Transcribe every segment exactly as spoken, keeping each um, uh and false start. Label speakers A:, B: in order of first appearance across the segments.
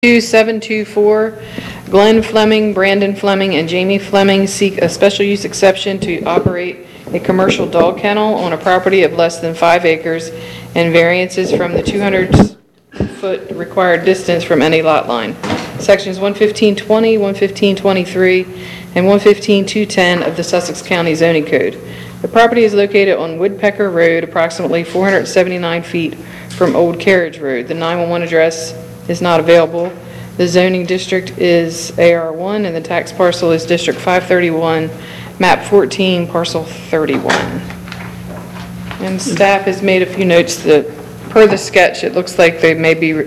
A: two seven two four, Glenn Fleming, Brandon Fleming, and Jamie Fleming seek a special use exception to operate a commercial dog kennel on a property of less than five acres and variances from the two hundred foot required distance from any lot line. Sections one fifteen twenty, one fifteen twenty-three, and one fifteen two ten of the Sussex County Zoning Code. The property is located on Woodpecker Road, approximately four hundred seventy-nine feet from Old Carriage Road. The nine one one address is not available. The zoning district is A R one and the tax parcel is District five thirty-one, map fourteen, parcel thirty-one. And staff has made a few notes that, per the sketch, it looks like they may be uh,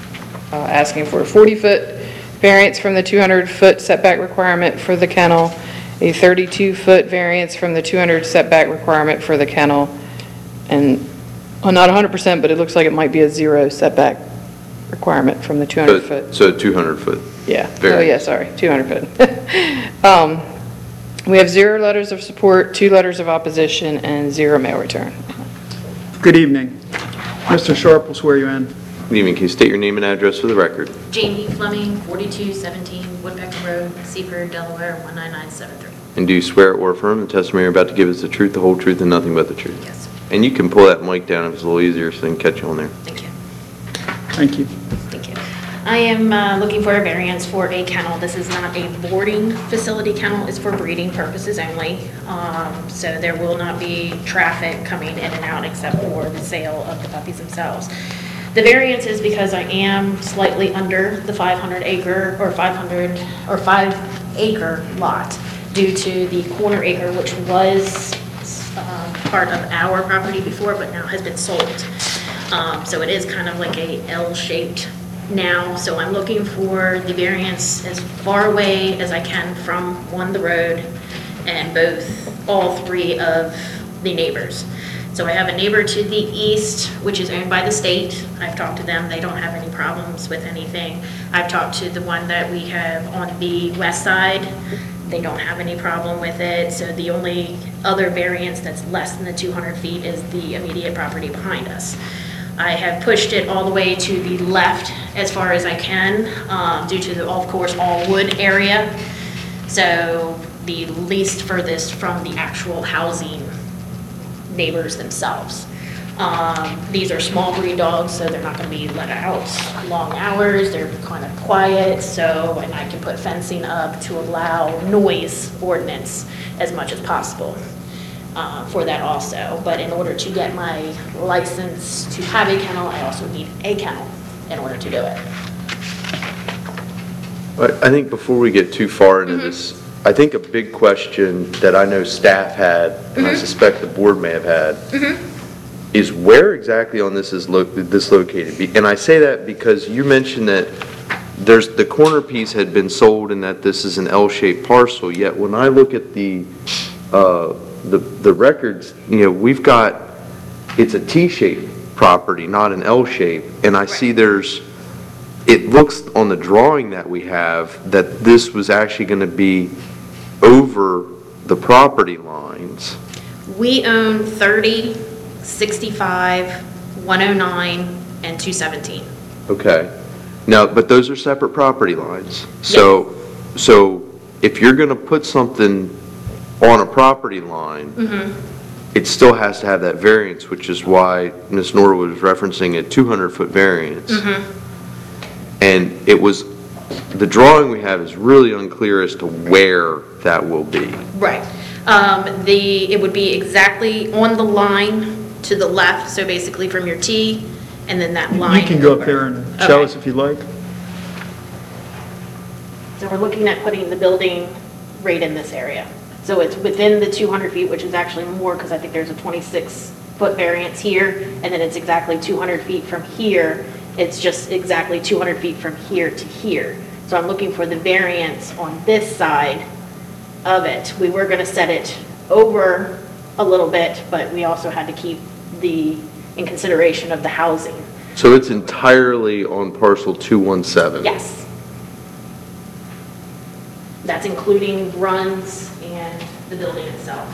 A: asking for a forty foot variance from the two hundred foot setback requirement for the kennel, a thirty-two foot variance from the two hundred setback requirement for the kennel, and well, not one hundred percent, but it looks like it might be a zero setback requirement from the two hundred foot.
B: So two hundred foot.
A: Yeah.
B: Variance.
A: Oh, yeah, sorry, two hundred foot. um, we have zero letters of support, two letters of opposition, and zero mail return.
C: Good evening. Mister Sharp will swear you in.
B: Good evening. Can you state your name and address for the record?
D: Jamie Fleming, forty-two seventeen Woodpecker Road, Seaford, Delaware, one nine nine seven three.
B: And do you swear or affirm the testimony you're about to give is the truth, the whole truth, and nothing but the truth?
D: Yes.
B: And you can pull that mic down if it's a little easier so they can catch you on there.
D: Thank you.
C: Thank you.
D: Thank you. I am uh, looking for a variance for a kennel. This is not a boarding facility kennel. It's for breeding purposes only. Um, so there will not be traffic coming in and out except for the sale of the puppies themselves. The variance is because I am slightly under the five hundred acre or five hundred or five acre lot due to the corner acre, which was uh, part of our property before, but now has been sold. Um, so it is kind of like a L-shaped now. So I'm looking for the variance as far away as I can from one, the road, and both, all three of the neighbors. So I have a neighbor to the east, which is owned by the state. I've talked to them. They don't have any problems with anything. I've talked to the one that we have on the west side. They don't have any problem with it. So the only other variance that's less than the two hundred feet is the immediate property behind us. I have pushed it all the way to the left as far as I can um, due to the, of course, all wood area. So the least furthest from the actual housing neighbors themselves. Um, these are small breed dogs, so they're not going to be let out long hours. They're kind of quiet, so, and I can put fencing up to allow noise ordinance as much as possible uh, for that also. But in order to get my license to have a kennel, I also need a kennel in order to do it.
B: I think before we get too far into mm-hmm. this, I think a big question that I know staff had, and mm-hmm. I suspect the board may have had, mm-hmm. is where exactly on this is lo this located? And I say that because you mentioned that there's the corner piece had been sold and that this is an L-shaped parcel. Yet when I look at the uh, the the records, you know, we've got it's a T-shaped property, not an L-shape, and I right. see there's. It looks on the drawing that we have that this was actually going to be over the property lines.
D: We own thirty, sixty-five, one oh nine, and two seventeen.
B: Okay. Now, but those are separate property lines. So, yes. so if you're going to put something on a property line, mm-hmm. it still has to have that variance, which is why Miz Norwood was referencing a two hundred foot variance. Mm-hmm. And it was, the drawing we have is really unclear as to where that will be.
D: Right. Um, the, it would be exactly on the line to the left, so basically from your T, and then that line.
C: You can go over. Up there and show okay. us if you'd like.
D: So we're looking at putting the building right in this area. So it's within the two hundred feet, which is actually more because I think there's a twenty-six foot variance here, and then it's exactly two hundred feet from here. It's just exactly two hundred feet from here to here. So I'm looking for the variance on this side of it. We were going to set it over a little bit, but we also had to keep the, in consideration of the housing.
B: So it's entirely on parcel two one seven?
D: Yes. That's including runs and the building itself.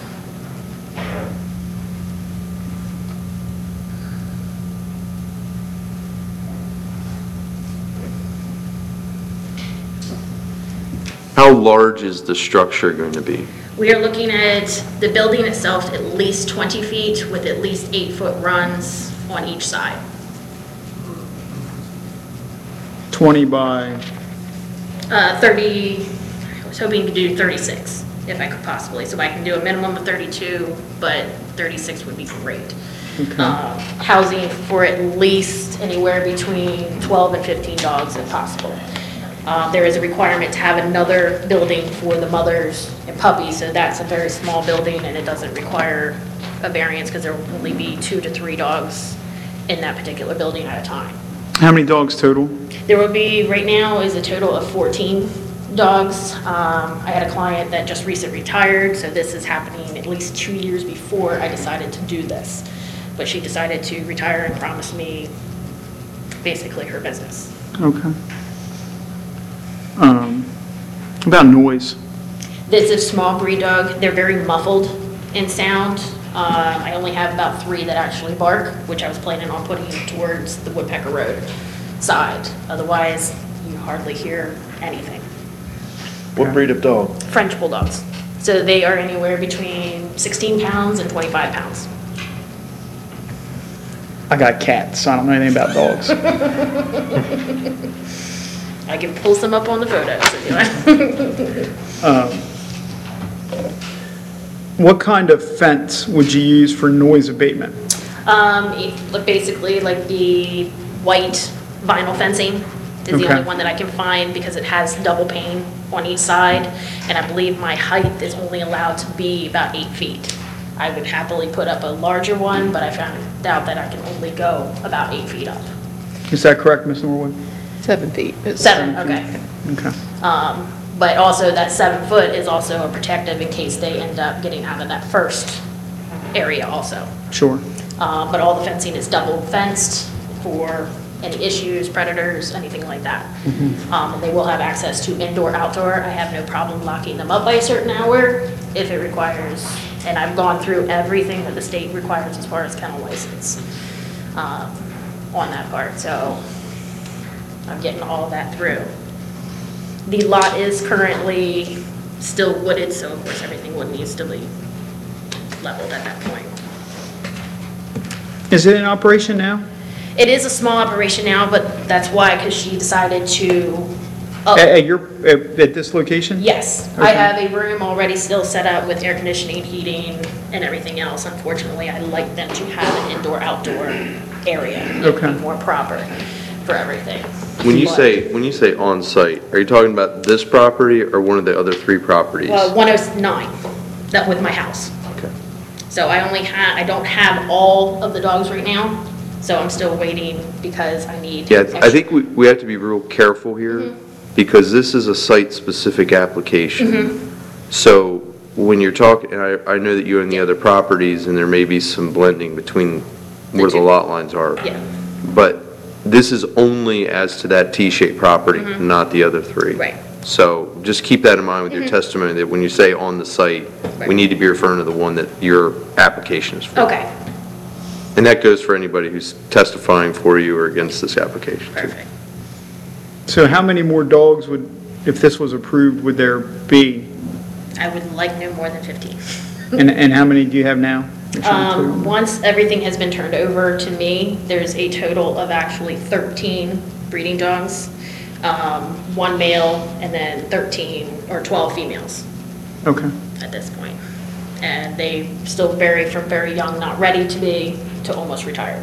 B: How large is the structure going to be?
D: We are looking at the building itself at least twenty feet with at least eight-foot runs on each side.
C: twenty by,
D: Uh, thirty, I was hoping to do thirty-six, if I could possibly. So I can do a minimum of thirty-two, but thirty-six would be great.
C: okay.
D: Um, Housing for at least anywhere between twelve and fifteen dogs if possible. Uh, There is a requirement to have another building for the mothers and puppies, so that's a very small building, and it doesn't require a variance because there will only be two to three dogs in that particular building at a time.
C: How many dogs total?
D: There will be, right now, is a total of fourteen dogs. Um, I had a client that just recently retired, so this is happening at least two years before I decided to do this. But she decided to retire and promised me basically her business.
C: Okay. Um, About noise?
D: This is small breed dog. They're very muffled in sound. Um, I only have about three that actually bark, which I was planning on putting towards the Woodpecker Road side. Otherwise, you hardly hear anything.
E: What breed of dog?
D: French bulldogs. So they are anywhere between sixteen pounds and twenty-five pounds.
C: I got cats, so I don't know anything about dogs.
D: I can pull some up on the photos if you want.
C: Um, What kind of fence would you use for noise abatement?
D: Um, it- look, basically like the white vinyl fencing is the
C: Okay.
D: only one that I can find because it has double pane on each side. And I believe my height is only allowed to be about eight feet. I would happily put up a larger one, but I found out that I can only go about eight feet up.
C: Is that correct, Miz Norwood?
A: Seven feet.
D: Seven, okay.
C: Okay.
D: Um, But also that seven foot is also a protective in case they end up getting out of that first area also.
C: Sure.
D: Uh, But all the fencing is double fenced for any issues, predators, anything like that. Um, And they will have access to indoor, outdoor. I have no problem locking them up by a certain hour if it requires, and I've gone through everything that the state requires as far as kennel license um, on that part. So I'm getting all of that through. The lot is currently still wooded, so of course everything would needs to be leveled at that point.
C: Is it in operation now?
D: It is a small operation now, but that's why, because she decided to, up-
C: At, at your, at, at this location?
D: yes, I
C: Okay.
D: have a room already still set up with air conditioning, heating, and everything else. Unfortunately, I'd like them to have an indoor-outdoor area. It'd be
C: Okay.
D: more proper for everything.
B: When you
D: But-
B: say, when you say on-site, are you talking about this property or one of the other three properties?
D: Uh, one oh nine, that with my house.
B: Okay.
D: So I only have, I don't have all of the dogs right now, so I'm still waiting because I need.
B: Yeah, I
D: extra-
B: think we, we have to be real careful here,
D: Mm-hmm.
B: because this is a site-specific application.
D: Mm-hmm.
B: So when you're talking, and I, I know that you own the other properties, and there may be some blending between where the
D: two.
B: lot lines are.
D: Yeah,
B: But this is only as to that T-shaped property, not the other three.
D: Mm-hmm. right.
B: So just keep that in mind with your testimony, that when you say on the site, we
D: Right.
B: need to be referring to the one that your application is for.
D: Okay,
B: And that goes for anybody who's testifying for you or against this application, too.
D: perfect.
C: So how many more dogs would, if this was approved, would there be?
D: I would like no more than fifteen.
C: And, and how many do you have now?
D: Um, once everything has been turned over to me, there's a total of actually thirteen breeding dogs, um, one male, and then thirteen or twelve females
C: Okay.
D: at this point. And they still vary from very young, not ready to be, to almost retired.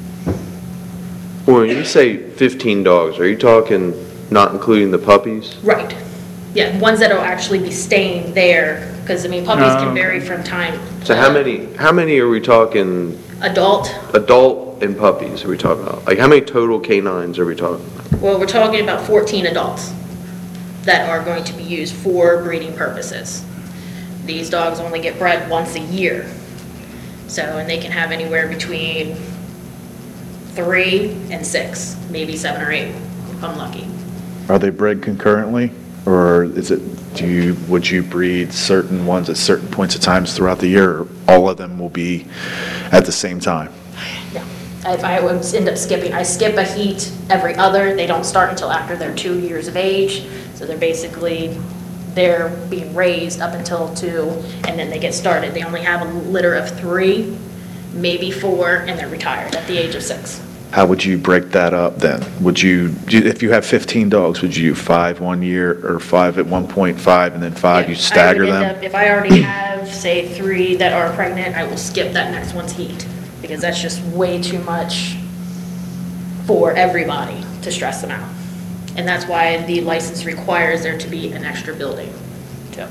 B: Well, when you say fifteen dogs, are you talking not including the puppies?
D: Right. Yeah, ones that'll actually be staying there, because, I mean, puppies
C: Oh,
D: can
C: okay.
D: vary from time.
B: So how many, how many are we talking,
D: Adult,
B: adult and puppies are we talking about? Like, how many total canines are we talking about?
D: well, we're talking about fourteen adults that are going to be used for breeding purposes. These dogs only get bred once a year. So, and they can have anywhere between three and six, maybe seven or eight, if I'm lucky.
E: Are they bred concurrently? Or is it, do you, would you breed certain ones at certain points of times throughout the year? Or all of them will be at the same time?
D: No. If I would end up skipping, I skip a heat every other. They don't start until after they're two years of age. So they're basically they're being raised up until two, and then they get started. They only have a litter of three, maybe four, and they're retired at the age of six.
E: How would you break that up then? Would you, if you have fifteen dogs, would you do five one year or five at one point five and then five, you
D: Yeah, I
E: stagger
D: would end
E: them?
D: up- If I already have, say, three that are pregnant, I will skip that next one's heat, because that's just way too much for everybody to stress them out. And that's why the license requires there to be an extra building, too.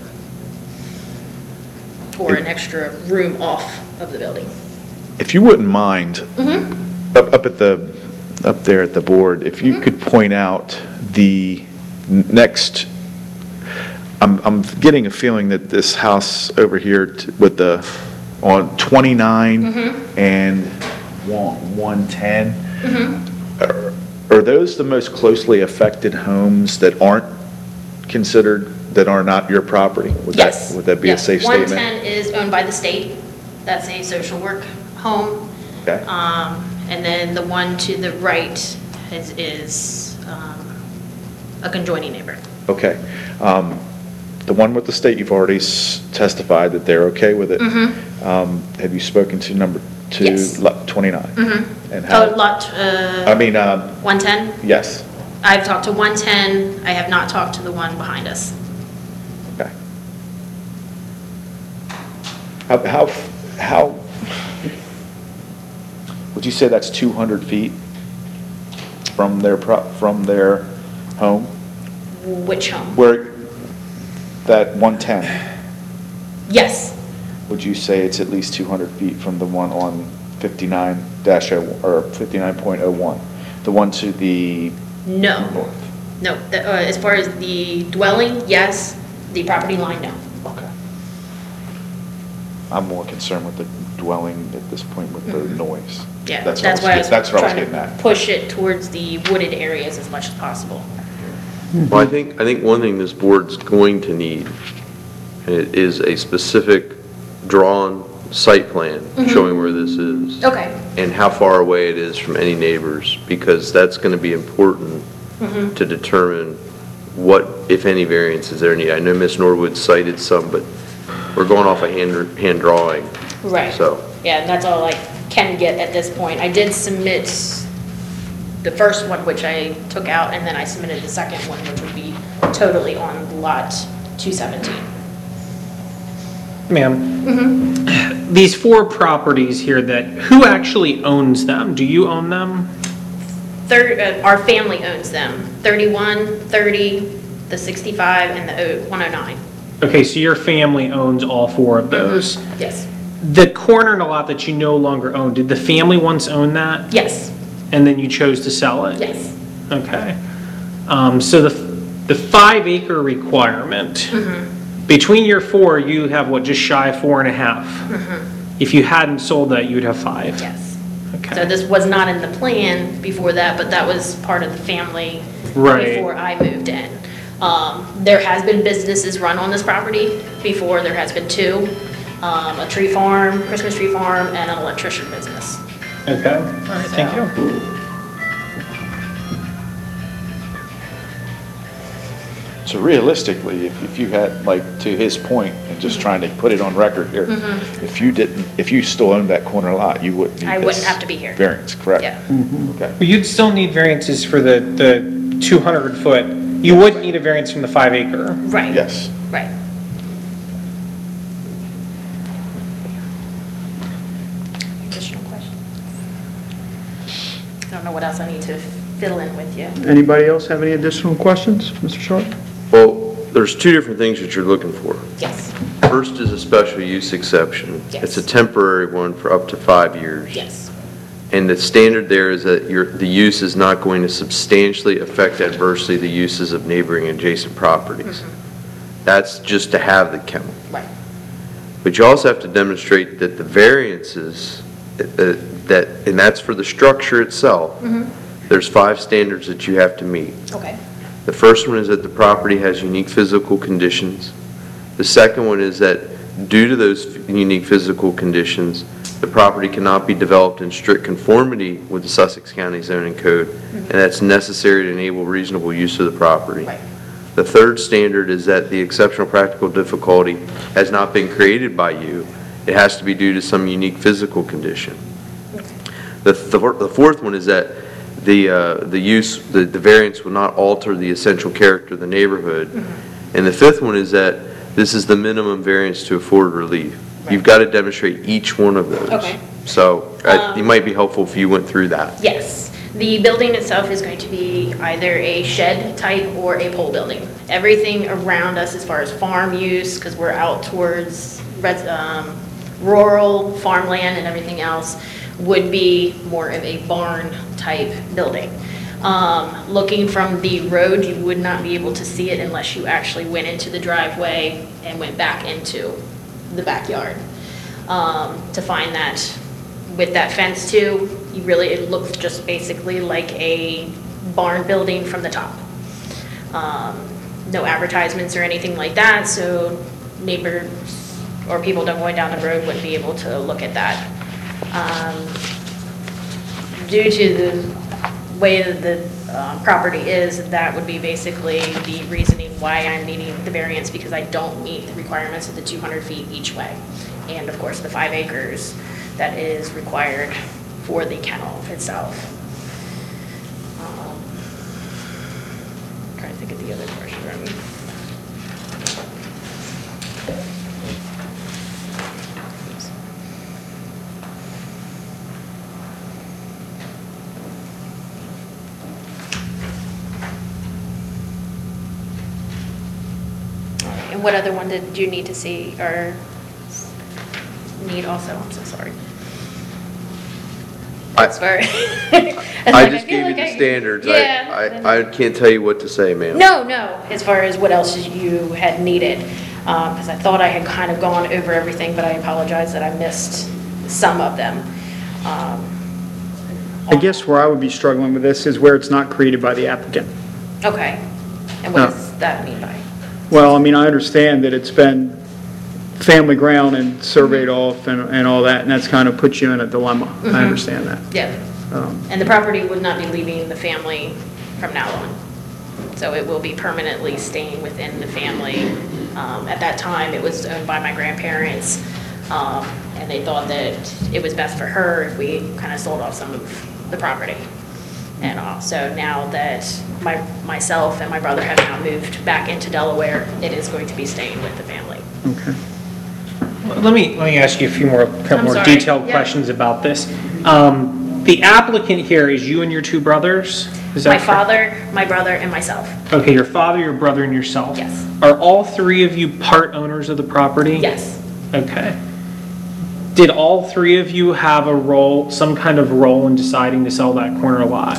D: Or an extra room off of the building.
E: If you wouldn't mind, up, up at the, up there at the board, if you could point out the n- next, I'm, I'm getting a feeling that this house over here t- with the, on twenty-nine and one, one ten, are, are those the most closely affected homes that aren't considered, that are not your property? Would that-
D: Yes.
E: Would that be a
D: Yes.
E: safe statement?
D: one ten is owned by the state. That's a social work home.
E: Okay.
D: Um, And then the one to the right is, is um, a conjoining neighbor.
E: Okay. Um, The one with the state, you've already s- testified that they're okay with it. Um, Have you spoken to number two?
D: Yes.
E: lot twenty-nine? And
D: Oh,
E: how,
D: lot,
E: I
D: uh,
E: mean, um,
D: one ten?
E: yes,
D: I've talked to one ten. I have not talked to the one behind us.
E: okay. How, how, how, would you say that's two hundred feet from their, pro- from their home?
D: Which home?
E: Where, that one ten,
D: Yes,
E: would you say it's at least two hundred feet from the one on fifty-nine dash oh, or fifty-nine point oh one? The one to the
D: no,
E: north?
D: no. The- uh, As far as the dwelling, yes. The property line, no.
E: Okay. I'm more concerned with the dwelling at this point with the noise.
D: Yeah,
E: That's
D: that's
E: what
D: why
E: I
D: I
E: was,
D: was
E: get- that's what I was
D: trying
E: getting
D: to
E: at.
D: push it towards the wooded areas as much as possible.
B: Well, I think, I think one thing this board's going to need i- is a specific drawn site plan showing where this is.
D: Okay.
B: And how far away it is from any neighbors, because that's going to be important to determine what, if any, variances they're needed. I know Miz Norwood cited some, but we're going off a hand, hand drawing.
D: Right.
B: So,
D: Yeah, and that's all I can get at this point. I did submit the first one, which I took out, and then I submitted the second one, which would be totally on lot two seventeen.
F: Ma'am, these four properties here that, who actually owns them? Do you own them?
D: Third, uh, our family owns them, thirty-one, thirty, the sixty-five, and the one oh nine.
F: Okay, so your family owns all four of those.
D: Yes,
F: The corner in a lot that you no longer own, did the family once own that?
D: yes,
F: And then you chose to sell it?
D: yes.
F: Okay. Um, so the, the five acre requirement, between your four, you have what, just shy of four and a half? If you hadn't sold that, you would have five?
D: Yes.
F: Okay.
D: So this was not in the plan before that, but that was part of the family
F: Right.
D: before I moved in. Um, There has been businesses run on this property before. There has been two, um, a tree farm, Christmas tree farm, and an electrician business.
F: Okay, all right, thank you.
E: So realistically, if, if you had, like, to his point, and just trying to put it on record here, if you didn't, if you still owned that corner lot, you wouldn't need
D: I
E: this
D: wouldn't have to be here.
E: variance, correct?
D: Yeah.
E: Okay.
F: But you'd still need variances for the, the two hundred foot. You wouldn't need a variance from the five acre.
D: Right.
E: Yes.
D: Right. Additional questions? I don't know what else I need to fill in with you.
C: Anybody else have any additional questions? Mister Sharp?
B: well, there's two different things that you're looking for.
D: Yes,
B: First is a special use exception.
D: Yes.
B: It's a temporary one for up to five years.
D: yes,
B: And the standard there is that your, the use is not going to substantially affect adversely the uses of neighboring adjacent properties. That's just to have the kennel.
D: right,
B: But you also have to demonstrate that the variances, uh, that, and that's for the structure itself, there's five standards that you have to meet.
D: okay,
B: The first one is that the property has unique physical conditions. The second one is that due to those unique physical conditions, the property cannot be developed in strict conformity with the Sussex County zoning code, and that's necessary to enable reasonable use of the property.
D: right,
B: The third standard is that the exceptional practical difficulty has not been created by you. It has to be due to some unique physical condition. The, th- the fourth one is that the, uh, the use, the, the variance will not alter the essential character of the neighborhood. Mm-hmm. And the fifth one is that this is the minimum variance to afford relief. Right. You've got to demonstrate each one of those.
D: Okay.
B: So uh,
D: Um,
B: it might be helpful if you went through that.
D: Yes. The building itself is going to be either a shed type or a pole building. Everything around us as far as farm use, because we're out towards res- um, rural farmland and everything else, would be more of a barn type building. Um, looking from the road, you would not be able to see it unless you actually went into the driveway and went back into the backyard. Um, to find that with that fence too, you really, it looks just basically like a barn building from the top. Um, no advertisements or anything like that, so neighbors or people that going down the road wouldn't be able to look at that. Um, due to the way that the uh, property is, that would be basically the reasoning why I'm needing the variance, because I don't meet the requirements of the two hundred feet each way. And of course, the five acres that is required for the kennel itself. Um, Trying to think of the other question. And what other one did you need to see or need also? I'm so sorry.
B: I-
D: As far-
B: I just gave you the standards. I,
D: Yeah.
B: I, I can't tell you what to say, ma'am.
D: No, no, as far as what else you had needed, because I thought I had kind of gone over everything, but I apologize that I missed some of them. Um,
C: I guess where I would be struggling with this is where it's not created by the applicant.
D: Okay, and what
C: No.
D: does that mean by?
C: Well, I mean, I understand that it's been family ground and surveyed off and, and all that, and that's kind of puts you in a dilemma. I understand that.
D: Yeah,
C: Um,
D: and the property would not be leaving the family from now on. So it will be permanently staying within the family. Um, At that time, it was owned by my grandparents, um, and they thought that it was best for her if we kind of sold off some of the property. And also now that my, myself and my brother have now moved back into Delaware, it is going to be staying with the family.
C: Okay.
F: Let me, let me ask you a few more,
D: I'm
F: more
D: sorry.
F: detailed
D: Yeah.
F: questions about this. Um, The applicant here is you and your two brothers? Is that
D: My
F: correct?
D: father, my brother, and myself.
F: Okay, your father, your brother, and yourself?
D: Yes.
F: Are all three of you part owners of the property?
D: Yes.
F: Okay. Did all three of you have a role, some kind of role in deciding to sell that corner lot?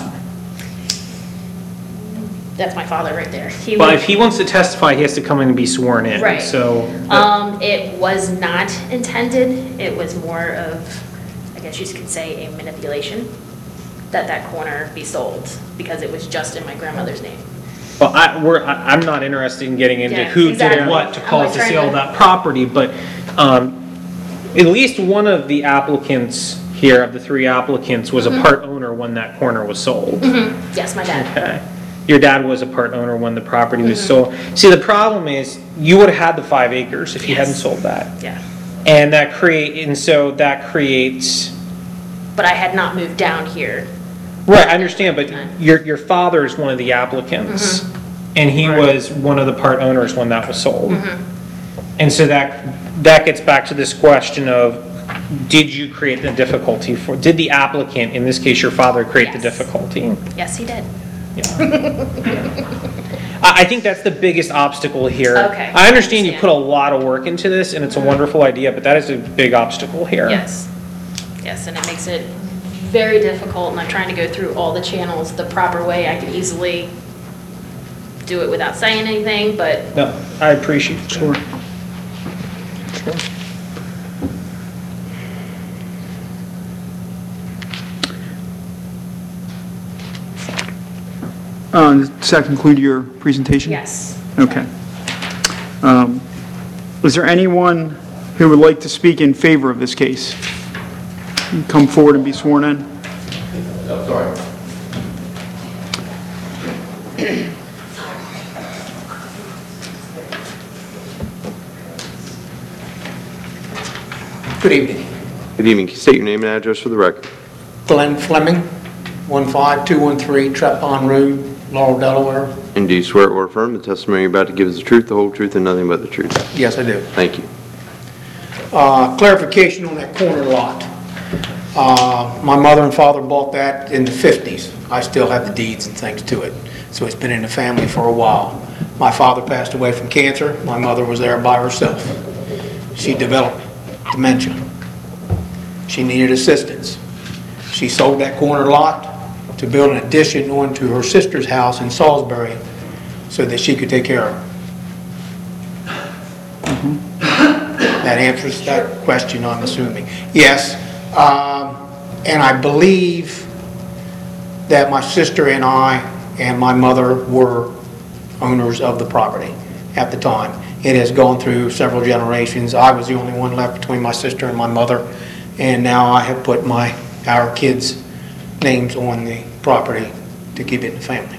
D: That's my father right there. He
F: Well,
D: would-
F: if he wants to testify, he has to come in and be sworn in.
D: Right.
F: So,
D: Um, it was not intended. It was more of, I guess you could say, a manipulation that that corner be sold because it was just in my grandmother's name.
F: well, I, we're, I- I'm not interested in getting into
D: Yeah,
F: who did
D: exactly.
F: what to
D: I'm
F: cause
D: like
F: the
D: trying
F: sale
D: to-
F: of that property, but, um, at least one of the applicants here, of the three applicants, was a
D: Mm-hmm.
F: part owner when that corner was sold.
D: Yes, my dad.
F: Okay. Your dad was a part owner when the property was
D: Mm-hmm.
F: sold. See, the problem is, you would have had the five acres if you hadn't
D: Yes.
F: sold that.
D: Yeah.
F: And that create, and so that creates,
D: But I had not moved down here.
F: right, I understand, but your, your father is one of the applicants.
D: Mm-hmm.
F: And he was one of the part owners when that was sold.
D: Mm-hmm.
F: And so that, that gets back to this question of, did you create the difficulty for, did the applicant, in this case your father, create the
D: Yes.
F: difficulty?
D: Yes, he did.
F: I, I think that's the biggest obstacle here.
D: Okay,
F: I understand you
D: understand.
F: put a lot of work into this, and it's a wonderful idea, but that is a big obstacle here.
D: Yes. Yes, and it makes it very difficult, and I'm trying to go through all the channels the proper way. I could easily do it without saying anything, but
F: No, I appreciate that.
C: Sure. Uh, Does that conclude your presentation?
D: yes.
C: Okay. Um, Is there anyone who would like to speak in favor of this case? Come forward and be sworn in.
B: Oh, sorry.
G: Good evening.
B: Good evening. Can you state your name and address for the record?
G: Glenn Fleming, one five two one three Trap Pond Road, Laurel, Delaware.
B: And do you swear or affirm the testimony you're about to give is the truth, the whole truth, and nothing but the truth?
G: Yes, I do.
B: Thank you.
G: Uh, Clarification on that corner lot. Uh, My mother and father bought that in the fifties. I still have the deeds and things to it, so it's been in the family for a while. My father passed away from cancer. My mother was there by herself. She developed dementia. She needed assistance. She sold that corner lot to build an addition onto her sister's house in Salisbury so that she could take care of her. That answers that question, I'm assuming. Yes, um, and I believe that my sister and I and my mother were owners of the property at the time. It has gone through several generations. I was the only one left between my sister and my mother, and now I have put my, our kids' names on the property to keep it in the family.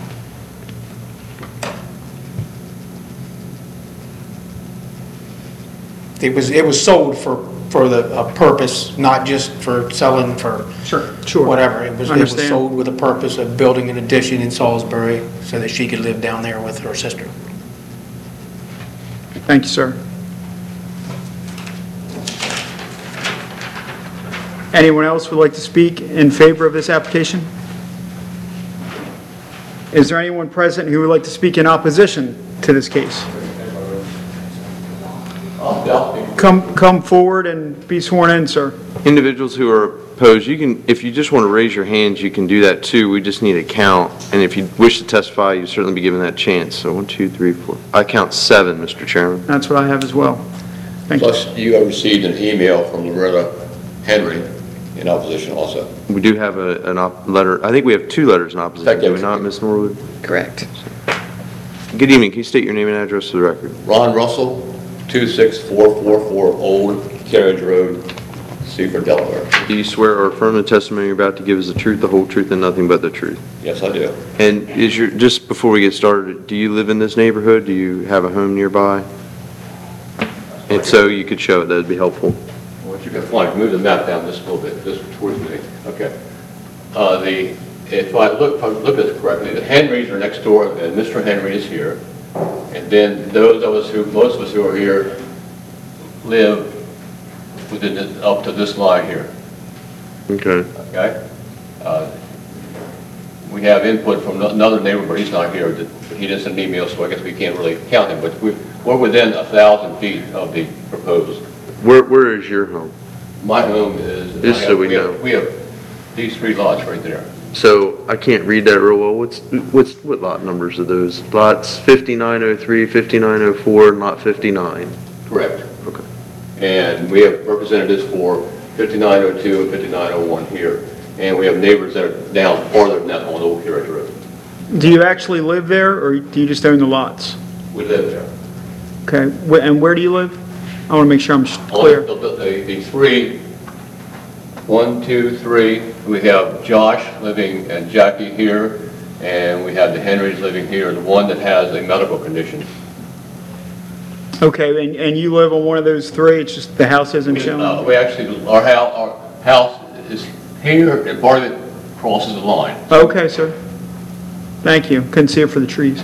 G: It was, it was sold for, for the, a purpose, not just for selling for
C: Sure, sure.
G: whatever. It was, it was
C: Understand.
G: sold with a purpose of building an addition in Salisbury so that she could live down there with her sister.
C: Thank you, sir. Anyone else would like to speak in favor of this application? Is there anyone present who would like to speak in opposition to this case? Come, come forward and be sworn in, sir.
B: Individuals who are opposed, you can, if you just want to raise your hands, you can do that too. We just need a count. And if you wish to testify, you'll certainly be given that chance. So one, two, three, four. I count seven, Mister Chairman.
C: That's what I have as well. Thank you.
H: Plus, you have received an email from Loretta Henry in opposition also.
B: We do have a, an op letter. I think we have two letters in opposition. Do we not, Miz Norwood?
A: Correct.
B: Good evening. Can you state your name and address for the record?
H: Ron Russell, two six four four four Old Carriage Road, Seaford, Delaware.
B: Do you swear or affirm the testimony you're about to give is the truth, the whole truth, and nothing but the truth?
H: Yes, I do.
B: And is your, just before we get started, do you live in this neighborhood? Do you have a home nearby? If so, you could show it. That would be helpful.
H: What you can find, move the map down just a little bit, just towards me. Okay. Uh, the, if I look, if I look at it correctly, the Henrys are next door, and Mister Henry is here. And then those of us who, most of us who are here, live within, the- up to this line here.
B: Okay.
H: Okay? Uh, We have input from another neighbor, but he's not here. He didn't send an email, so I guess we can't really count him. But we- we're within a thousand feet of the proposed.
B: Where, where is your home?
H: My home is...
B: Just
H: I
B: so
H: have-
B: we
H: have-
B: know.
H: We have these three lots right there.
B: So I can't read that real well. What's, what's, what lot numbers are those? Lots fifty-nine oh three, fifty-nine oh four, and lot fifty-nine.
H: Correct.
B: Okay.
H: And we have representatives for fifty-nine oh two and fifty-nine oh one here. And we have neighbors that are down farther than that on Old Carriage Road.
C: Do you actually live there, or do you just own the lots?
H: We live there.
C: Okay, Wh- and where do you live? I want to make sure I'm s-
H: On
C: clear.
H: The, the, the three, one, two, three, we have Josh living and Jackie here, and we have the Henrys living here, the one that has a medical condition.
C: Okay, and, and you live on one of those three, it's just the house isn't
H: We, uh,
C: shown?
H: we actually, our house, our house is here, and part of it crosses the line.
C: Okay, sir. Thank you. Couldn't see it for the trees.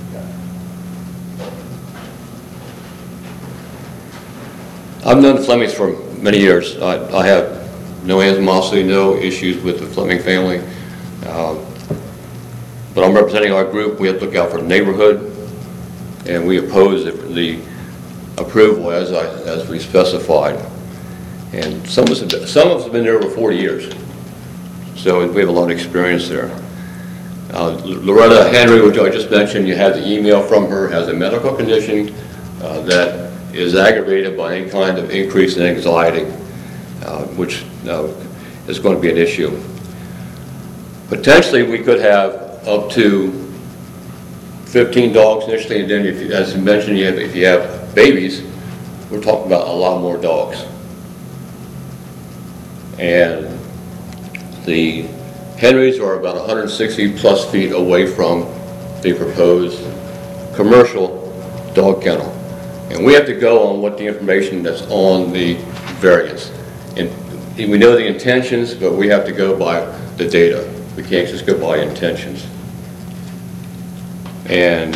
H: I've known the Flemings for many years. I, I have no animosity, no issues with the Fleming family. Um, But I'm representing our group. We have to look out for the neighborhood, and we oppose the, the approval as I, as we specified. And some of us, have been, some of us have been there over forty years, so we have a lot of experience there. Uh, Loretta Henry, which I just mentioned, you had the email from her, has a medical condition uh, that is aggravated by any kind of increase in anxiety, uh, which uh, is going to be an issue. Potentially, we could have up to fifteen dogs initially, and then, if you, as you mentioned, you have, if you have babies, we're talking about a lot more dogs. And the Henrys are about one hundred sixty plus feet away from the proposed commercial dog kennel. And we have to go on what the information that's on the variance. And we know the intentions, but we have to go by the data. We can't just go by intentions. And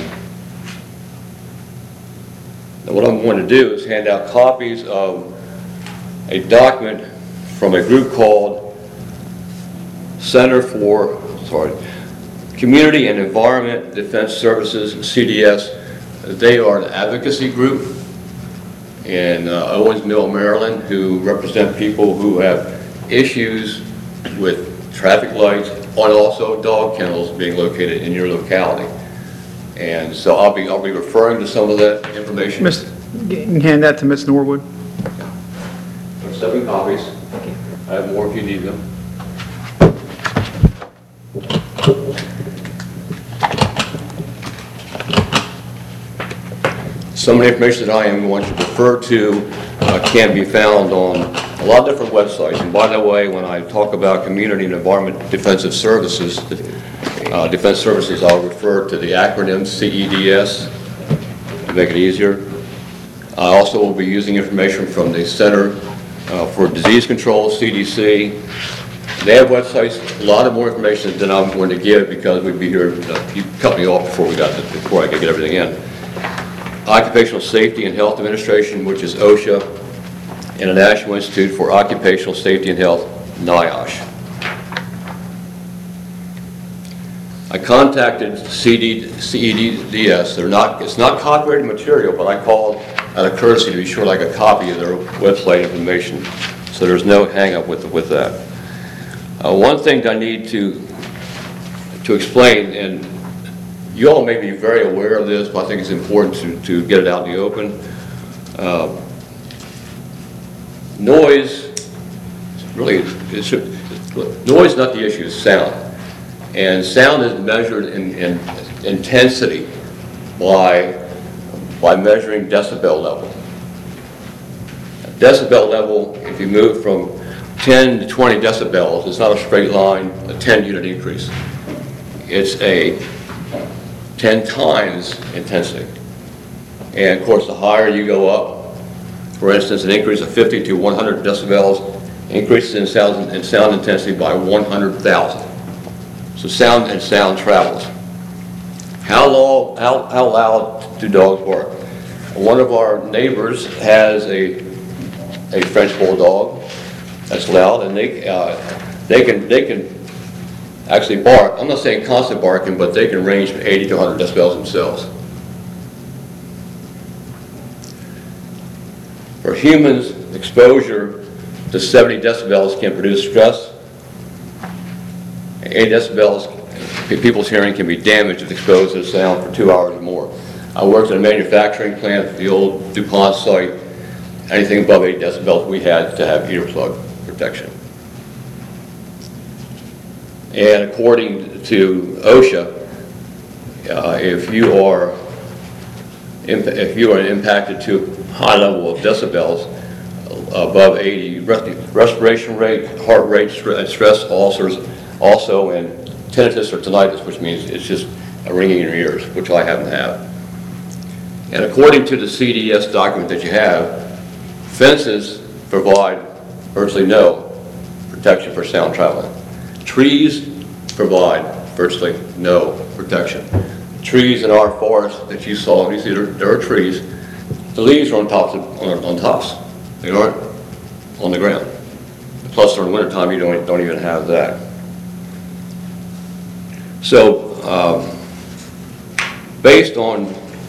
H: what I'm going to do is hand out copies of a document from a group called Center for, sorry, Community and Environment Defense Services, C D S. They are an advocacy group in uh, Owens Mill, Maryland, who represent people who have issues with traffic lights and also dog kennels being located in your locality. And so I'll be I'll be referring to some of that information.
C: Miss, you can hand that to Miz Norwood.
H: There's seven copies. I have more if you need them. Some of the information that I am going to refer to uh, can be found on a lot of different websites. And by the way, when I talk about Community and Environment Defensive Services, uh, Defense Services, I'll refer to the acronym C E D S to make it easier. I also will be using information from the Center uh, for Disease Control, C D C. They have websites, a lot of more information than I'm going to give because we'd be here, uh, you cut me off before we got to, before I could get everything in. Occupational Safety and Health Administration, which is OSHA, and the National Institute for Occupational Safety and Health, NIOSH. I contacted C E D S. They're not, it's not copyrighted material, but I called out of courtesy to be sure I got a copy of their website information. So there's no hang up with, with that. Uh, one thing I need to, to explain, and you all may be very aware of this, but I think it's important to, to get it out in the open. Uh, noise, really, it should, noise is not the issue, it's sound. And sound is measured in, in intensity by, by measuring decibel level. Decibel level, if you move from ten to twenty decibels, it's not a straight line, a ten unit increase. It's a ten times intensity. And of course, the higher you go up, for instance, an increase of fifty to one hundred decibels increases in sound, in sound intensity by one hundred thousand. So sound and sound travels. How loud, how, how loud do dogs bark? One of our neighbors has a, a French Bulldog that's loud, and they, uh, they can, they can actually bark. I'm not saying constant barking, but they can range from eighty to one hundred decibels themselves. For humans, exposure to seventy decibels can produce stress. eighty decibels, people's hearing can be damaged if exposed to the sound for two hours or more. I worked at a manufacturing plant at the old DuPont site. Anything above eighty decibels, we had to have earplug protection. And according to OSHA, uh, if you are if you are impacted to a high level of decibels above eighty, respiration rate, heart rate, stress ulcers, also and tinnitus or tinnitus, which means it's just a ringing in your ears, which I happen to have. And according to the C D S document that you have, fences provide virtually no protection for sound traveling. Trees provide virtually no protection. Trees in our forest that you saw, you see there, there are trees, the leaves are on tops, of, on, on tops. They aren't on the ground. Plus during wintertime you don't, don't even have that. So um, based on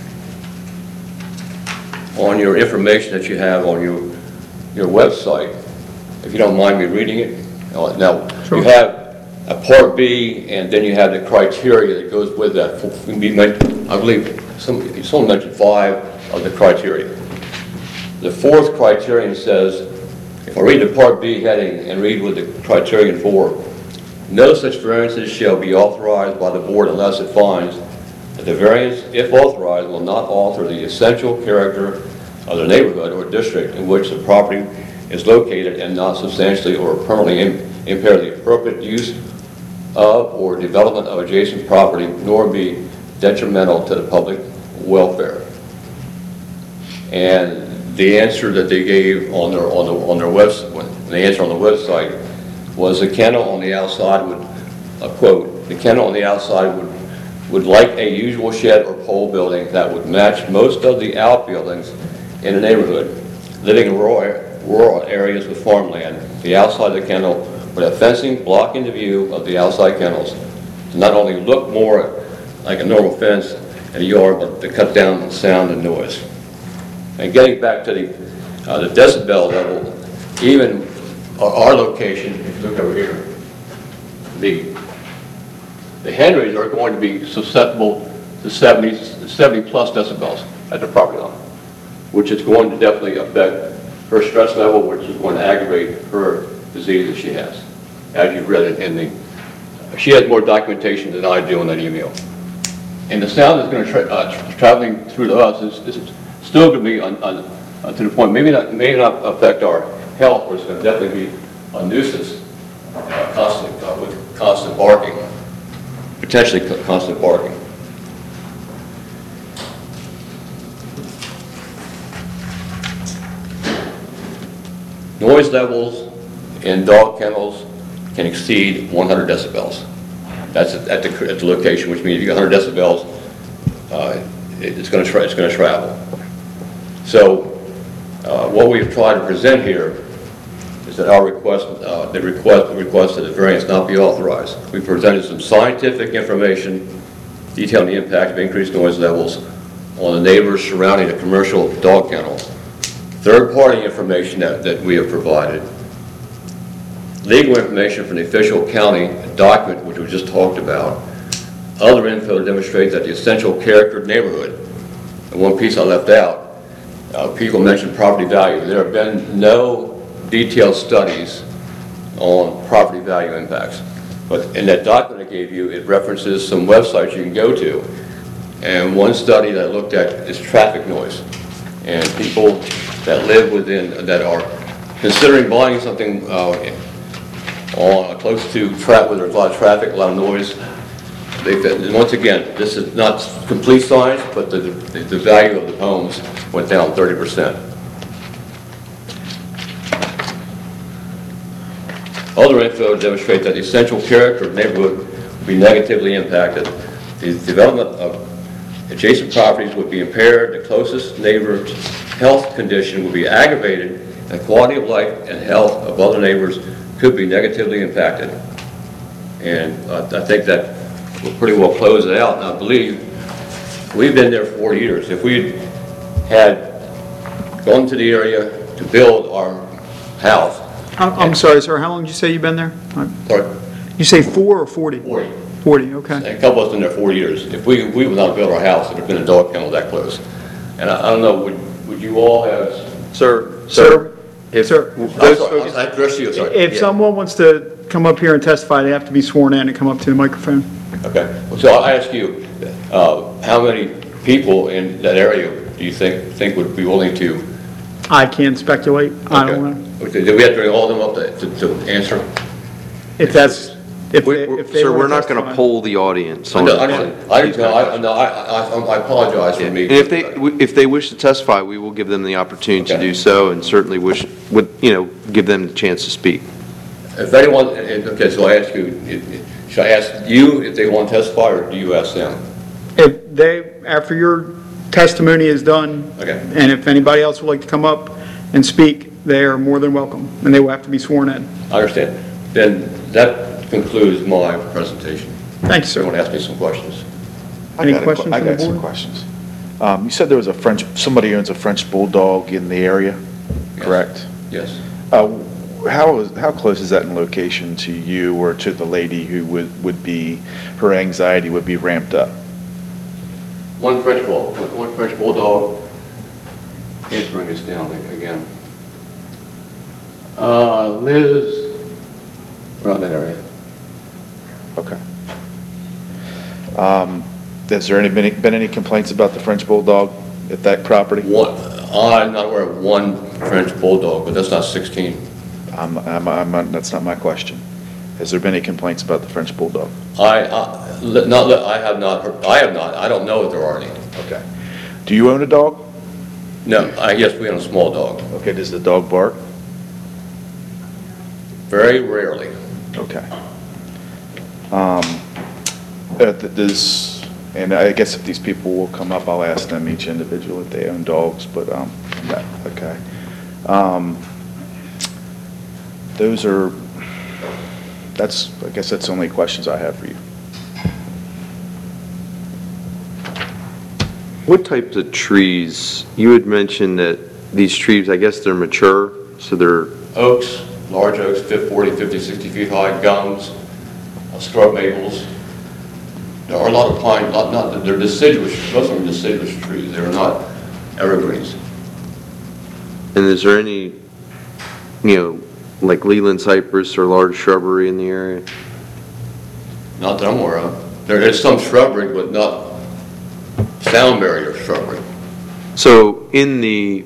H: on your information that you have on your your website, if you don't mind me reading it. Now,
C: Sure.
H: you have a Part B, and then you have the criteria that goes with that. I believe some, someone mentioned five of the criteria. The fourth criterion says, if I read the Part B heading and read with the criterion four, no such variances shall be authorized by the board unless it finds that the variance, if authorized, will not alter the essential character of the neighborhood or district in which the property is located and not substantially or permanently impair the appropriate use of or development of adjacent property, nor be detrimental to the public welfare. And the answer that they gave on their, on the, on their website, the answer on the website was the kennel on the outside would, a quote, the kennel on the outside would, would like a usual shed or pole building that would match most of the outbuildings in the neighborhood, living in rural, rural areas with farmland. The outside of the kennel would have fencing blocking the view of the outside kennels to not only look more like a normal fence in a yard, but to cut down on sound and noise. And getting back to the, uh, the decibel level, even our, our location, if you look over here, the, the Henrys are going to be susceptible to seventy, seventy plus decibels at the property line, which is going to definitely affect her stress level, which is going to aggravate her disease that she has. As you've read it in the, she has more documentation than I do in that email. And the sound that's going to tra uh, traveling through to us is, is still going to be on, on, uh, to the point, maybe not, may not affect our health, but it's going to definitely be a nuisance, uh, constant, uh, with constant barking, potentially constant barking. Noise levels in dog kennels can exceed one hundred decibels. That's at the, at the location, which means if you got one hundred decibels, uh, it's going to tra it's going to travel. So uh, what we've tried to present here is that our request, uh, the request, request that the variance not be authorized. We presented some scientific information detailing the impact of increased noise levels on the neighbors surrounding a commercial dog kennel. Third-party information that, that we have provided, legal information from the official county document, which we just talked about, other info to demonstrate that the essential character of the neighborhood. And one piece I left out, uh, people mentioned property value. There have been no detailed studies on property value impacts. But in that document I gave you, it references some websites you can go to. And one study that I looked at is traffic noise. And people that live within, that are considering buying something uh, on close to traffic, where there's a lot of traffic, a lot of noise. They, and once again, this is not complete science, but the, the, the value of the homes went down thirty percent. Other info demonstrate that the essential character of the neighborhood would be negatively impacted. The development of adjacent properties would be impaired, the closest neighbor's health condition would be aggravated, and quality of life and health of other neighbors could be negatively impacted. And uh, I think that we'll pretty well close it out. And I believe we've been there for four years. If we had gone to the area to build our house.
C: I'm, I'm sorry, sir, how long did you say you've been there?
H: Sorry?
C: You say four or forty?
H: forty.
C: forty, okay.
H: And a couple of us been there four years. If we, we would not have built our house, it would have been a dog kennel that close. And I, I don't know, would, would you all have...
B: Sir,
C: Sir,
B: sir, if
C: sir,
H: I'm
B: those
H: sorry,
B: folks,
H: I addressed you, sorry.
C: If
H: Yeah.
C: someone wants to come up here and testify, they have to be sworn in and come up to the microphone.
H: Okay, well, so I ask you, uh, how many people in that area do you think, think would be willing to?
C: I can't speculate, I don't know.
H: Okay, do we have to bring all of them up to, to, to answer?
C: If that's, if
B: we-
C: they,
B: we-
C: if they
B: sir,
C: wanna
B: we're not going to
C: testify.
B: poll the audience
H: I
B: on
H: know, I
B: on
H: know, I,
B: these
H: no,
B: kind of
H: I, no, I, I I apologize for me.
B: And if they, if they wish to testify, we will give them the opportunity to
H: Okay.
B: do so, and certainly wish, would, you know, give them the chance to speak.
H: If anyone, and- okay, so I ask you, it- it- should I ask you if they want to testify, or do you ask them?
C: If they, after your testimony is done,
H: Okay.
C: and if anybody else would like to come up and speak, they are more than welcome, and they will have to be sworn in.
H: I understand. Then that concludes my presentation.
C: Thank you,
H: So you want
C: sir.
H: to ask me some questions?
E: I
C: Any
E: got a que-
C: questions
E: I
C: from the
E: got some
C: board?
E: questions. Um, You said there was a French, somebody owns a French Bulldog in the area, correct?
H: Yes.
E: Uh, How is, how close is that in location to you or to the lady who would, would be, her anxiety would be ramped up?
H: One French bull, one French bulldog. Let's bring this down again. Uh, Liz, around that area.
E: Okay. Um, Has there any, been been any complaints about the French Bulldog at that property?
H: One, I'm not aware of one French bulldog, but that's not sixteen.
E: I'm, I'm, I'm, not- that's not my question. Has there been any complaints about the French Bulldog?
H: I, I, li- not, li- I have not, heard- I have not, I don't know if there are any.
E: Okay. Do you own a dog?
H: No, I guess we own a small dog.
E: Okay, does the dog bark?
H: Very rarely.
E: Okay. Um, uh, th- Does, and I guess if these people will come up, I'll ask them each individual if they own dogs, but, um, yeah, okay. Um, Those are, that's, I guess that's the only questions I have for you.
B: What types of trees? You had mentioned that these trees, I guess they're mature, so they're,
H: Oaks, large oaks, fifty, forty, fifty, sixty feet high, gums, uh, scrub maples. There are a lot of pine, not, not, they're deciduous, most of them are deciduous trees. They're not evergreens.
B: and is there any, you know, like Leland cypress or large shrubbery in the area?
H: Not that I'm aware of. There is some shrubbery, but not sound barrier shrubbery.
B: So in the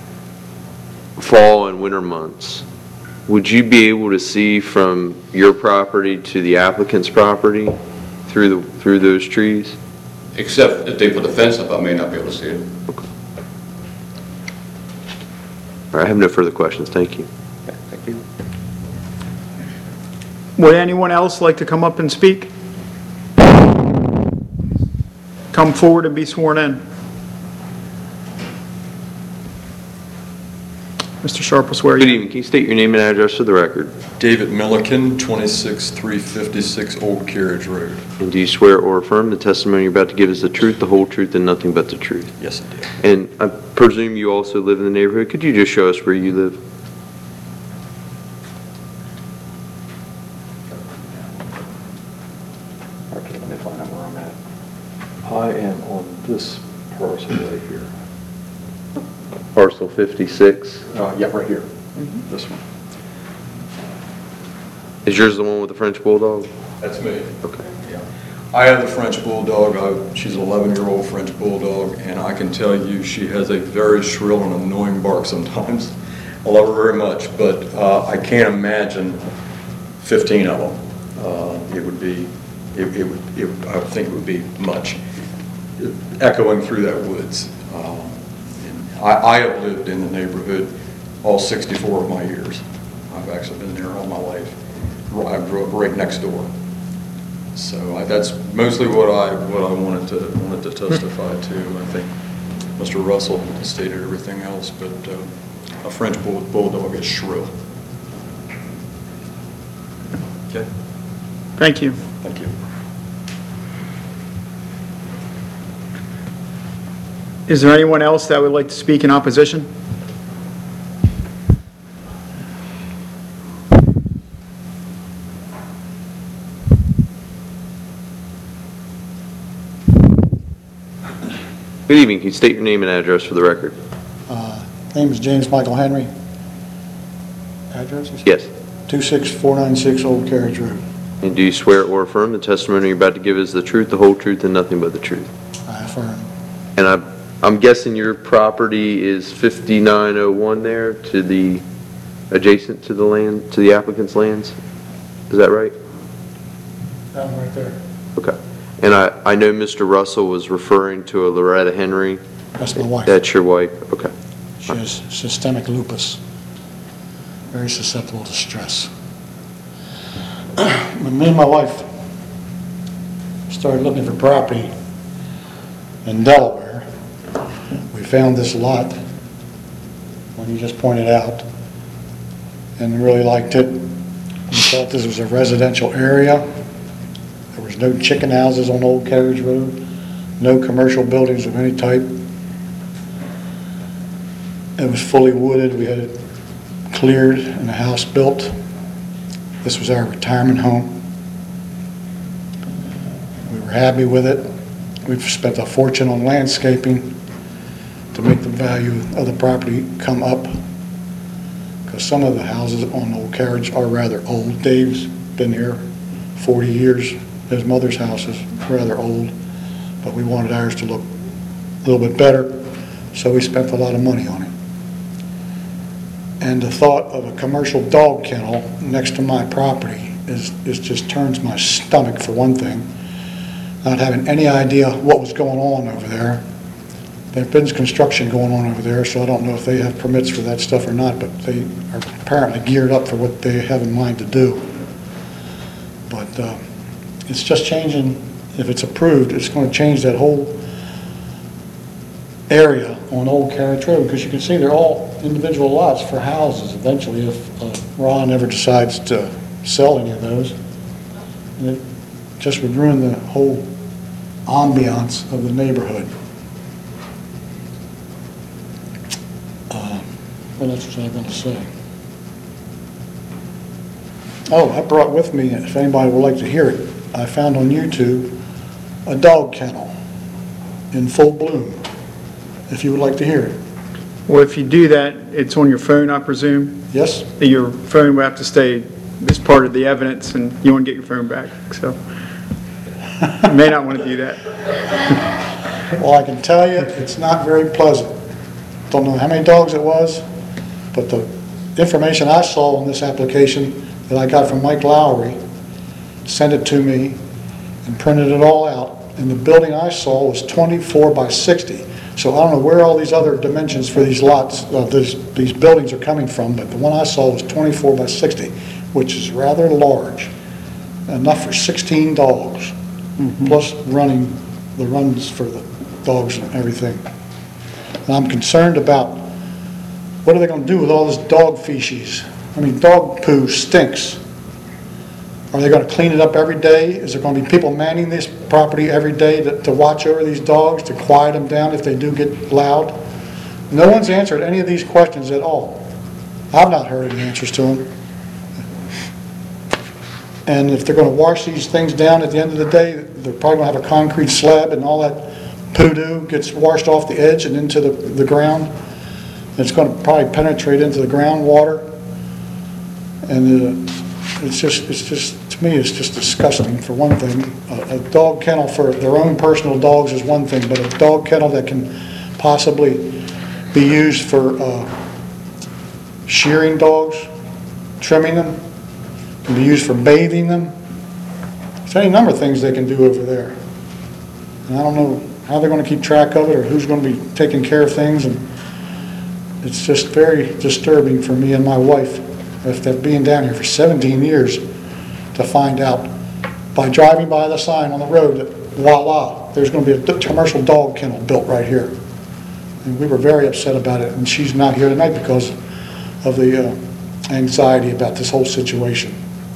B: fall and winter months, would you be able to see from your property to the applicant's property through the, through those trees?
H: Except if they put a fence up, I may not be able to see it.
B: All right, I have no further questions. Thank you.
H: Thank you.
C: Would anyone else like to come up and speak? Come forward and be sworn in. Mister Sharp will swear you
B: Good
C: in.
B: evening. Can you state your name and address for the record?
I: David Milliken, twenty-six three fifty-six Old Carriage Road.
B: And do you swear or affirm the testimony you're about to give is the truth, the whole truth, and nothing but the truth?
I: Yes, I did.
B: And I presume you also live in the neighborhood. Could you just show us where you live?
J: Okay, let me find out where I'm at. I am on this parcel right here.
B: Parcel fifty-six.
J: Uh, yeah, right here. This one.
B: Is yours the one with the French Bulldog?
I: That's me.
B: Okay.
I: Yeah. I have the French Bulldog. I- She's an eleven-year-old French Bulldog, and I can tell you she has a very shrill and annoying bark sometimes. I love her very much, but uh, I can't imagine fifteen of them. Uh, It would be, it it would, it would- I would think it would be much, echoing through that woods. Um, and I I have lived in the neighborhood all sixty-four of my years. I've actually been there all my life. I grew up right next door. So I- that's mostly what I, what I wanted to, wanted to testify to. I think Mister Russell stated everything else, but uh, a French bull- Bulldog is shrill. Okay,
C: Thank you.
I: thank you.
C: Is there anyone else that would like to speak in opposition?
B: Good evening. Can you state your name and address for the record?
K: Uh, Name is James Michael Henry. Address is
B: Yes.
K: two six four nine six Old Carriage Road.
B: And do you swear or affirm the testimony you're about to give is the truth, the whole truth, and nothing but the truth?
K: I affirm.
B: And I'm, I'm guessing your property is fifty-nine oh one there to the, adjacent to the land, to the applicant's lands? Is that right?
K: That one right there.
B: Okay. And I, I know Mister Russell was referring to a Loretta Henry.
K: That's my wife.
B: That's your wife? Okay.
K: She has systemic lupus. Very susceptible to stress. When me and my wife started looking for property in Delaware, we found this lot, one you just pointed out, and really liked it. We thought this was a residential area. There was no chicken houses on Old Carriage Road, no commercial buildings of any type. It was fully wooded. We had it cleared and a house built. This was our retirement home. We were happy with it. We've spent a fortune on landscaping to make the value of the property come up, because some of the houses on Old Carriage are rather old. Dave's been here forty years. His mother's house is rather old, but we wanted ours to look a little bit better, so we spent a lot of money on it. And the thought of a commercial dog kennel next to my property is, is just turns my stomach, for one thing. Not having any idea what was going on over there. There's been construction going on over there, so I don't know if they have permits for that stuff or not, but they are apparently geared up for what they have in mind to do. But uh, it's just changing, if it's approved, it's going to change that whole area on Old Carriage Road, because you can see they're all individual lots for houses eventually if uh, Ron ever decides to sell any of those. And it just would ruin the whole ambiance of the neighborhood. Uh, what else was I going to say? Oh, I brought with me, if anybody would like to hear it, I found on YouTube a dog kennel in full bloom, if you would like to hear it.
C: Well, if you do that, it's on your phone, I presume?
K: Yes?
C: Your phone will have to stay as part of the evidence, and you want to get your phone back, so you may not want to do that.
K: Well, I can tell you, it's not very pleasant. Don't know how many dogs it was, but the information I saw on this application that I got from Mike Lowry, sent it to me and printed it all out, and the building I saw was twenty-four by sixty. So I don't know where all these other dimensions for these lots, uh, these, these buildings are coming from, but the one I saw was twenty-four by sixty, which is rather large, enough for sixteen dogs, mm-hmm. plus running, the runs for the dogs and everything. And I'm concerned about what are they going to do with all this dog feces? I mean, dog poo stinks. Are they going to clean it up every day? Is there going to be people manning this property every day to, to watch over these dogs, to quiet them down if they do get loud? No one's answered any of these questions at all. I've not heard any answers to them. And if they're going to wash these things down at the end of the day, they're probably going to have a concrete slab and all that poo-doo gets washed off the edge and into the, the ground. And it's going to probably penetrate into the groundwater. And uh, it's just, it's just, to me, it's just disgusting, for one thing. A, a dog kennel for their own personal dogs is one thing, but a dog kennel that can possibly be used for uh, shearing dogs, trimming them, can be used for bathing them. There's any number of things they can do over there. And I don't know how they're going to keep track of it or who's going to be taking care of things. And it's just very disturbing for me and my wife, after being down here for seventeen years, to find out by driving by the sign on the road that voila, there's going to be a commercial dog kennel built right here. And we were very upset about it, and she's not here tonight because of the uh, anxiety about this whole situation.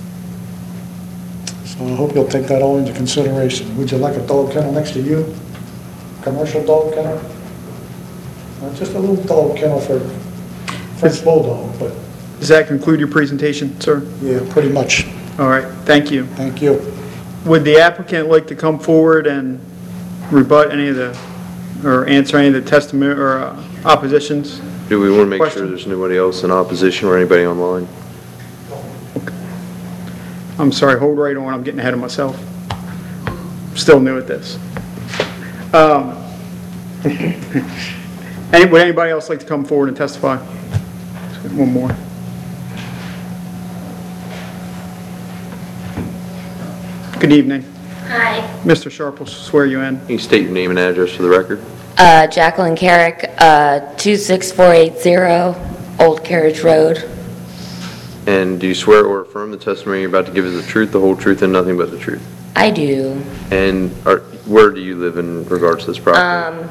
K: So I hope you'll take that all into consideration. Would you like a dog kennel next to you? Commercial dog kennel? Not just a little dog kennel for French Bulldog, but...
C: Does that conclude your presentation, sir?
K: Yeah, pretty much.
C: All right, thank you.
K: Thank you.
C: Would the applicant like to come forward and rebut any of the, or answer any of the testimony or uh, oppositions?
B: Do we want to make
C: Question?
B: sure there's nobody else in opposition or anybody online?
C: I'm sorry, hold right on, I'm getting ahead of myself. Still new at this. Um, any, would anybody else like to come forward and testify? One more. Good evening.
L: Hi.
C: Mister Sharp will swear you in.
B: Can you state your name and address for the record?
L: Uh, Jacqueline Carrick, uh, two six four eight zero Old Carriage Road.
B: And do you swear or affirm the testimony you're about to give is the truth, the whole truth, and nothing but the truth?
L: I do.
B: And are, where do you live in regards to this property?
L: Um,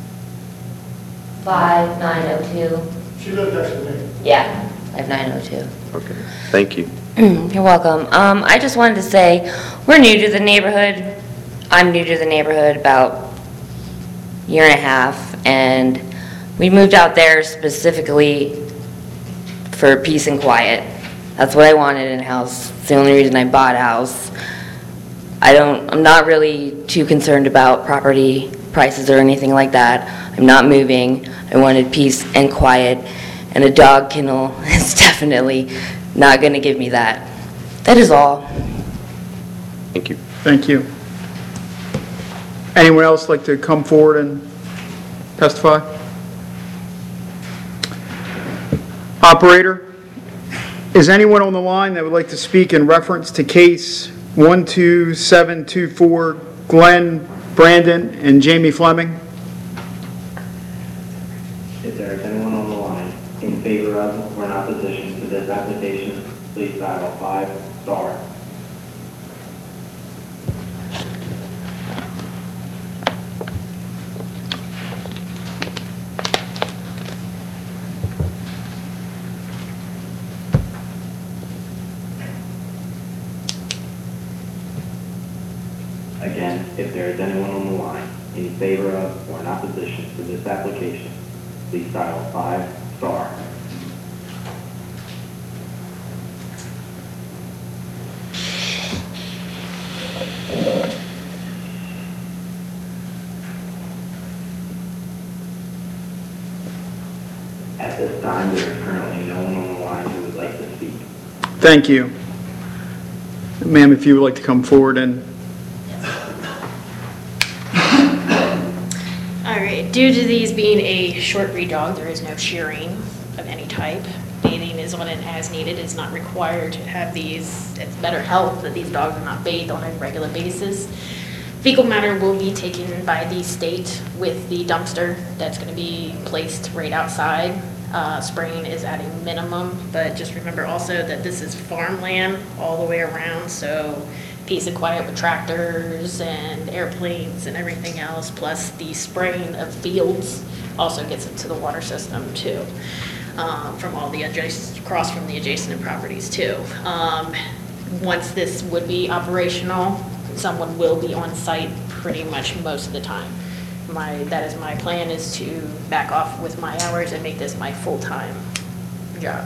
L: five nine oh two.
K: She lived next to me.
L: Yeah, five nine oh two.
B: Okay, thank you.
L: You're welcome. Um, I just wanted to say, we're new to the neighborhood. I'm new to the neighborhood about a year and a half, and we moved out there specifically for peace and quiet. That's what I wanted in a house. It's the only reason I bought a house. I don't, I'm not really too concerned about property prices or anything like that. I'm not moving. I wanted peace and quiet, and a dog kennel is definitely not going to give me that. That is all.
B: Thank you.
C: Thank you. Anyone else like to come forward and testify? Operator, is anyone on the line that would like to speak in reference to case one two seven two four Glenn, Brandon, and Jamie Fleming?
M: If there is anyone on the line in favor of or in opposition to this application, please dial five star. Again, if there is anyone on the line in favor of or in opposition to this application, please dial five star. At this time, there is currently no one on the line who would like to speak.
C: Thank you. Ma'am, if you would like to come forward and
D: All right, due to these being a short breed dog, there is no shearing of any type. Bathing is on an as needed, it's not required to have these, it's better health that these dogs are not bathed on a regular basis. Fecal matter will be taken by the state with the dumpster that's gonna be placed right outside. Uh, spraying is at a minimum, but just remember also that this is farmland all the way around, so peace and quiet with tractors and airplanes and everything else, plus the spraying of fields also gets into the water system too, um, from all the adjacent, across from the adjacent properties too. Um, once this would be operational, someone will be on site pretty much most of the time. My, that is my plan, is to back off with my hours and make this my full-time job.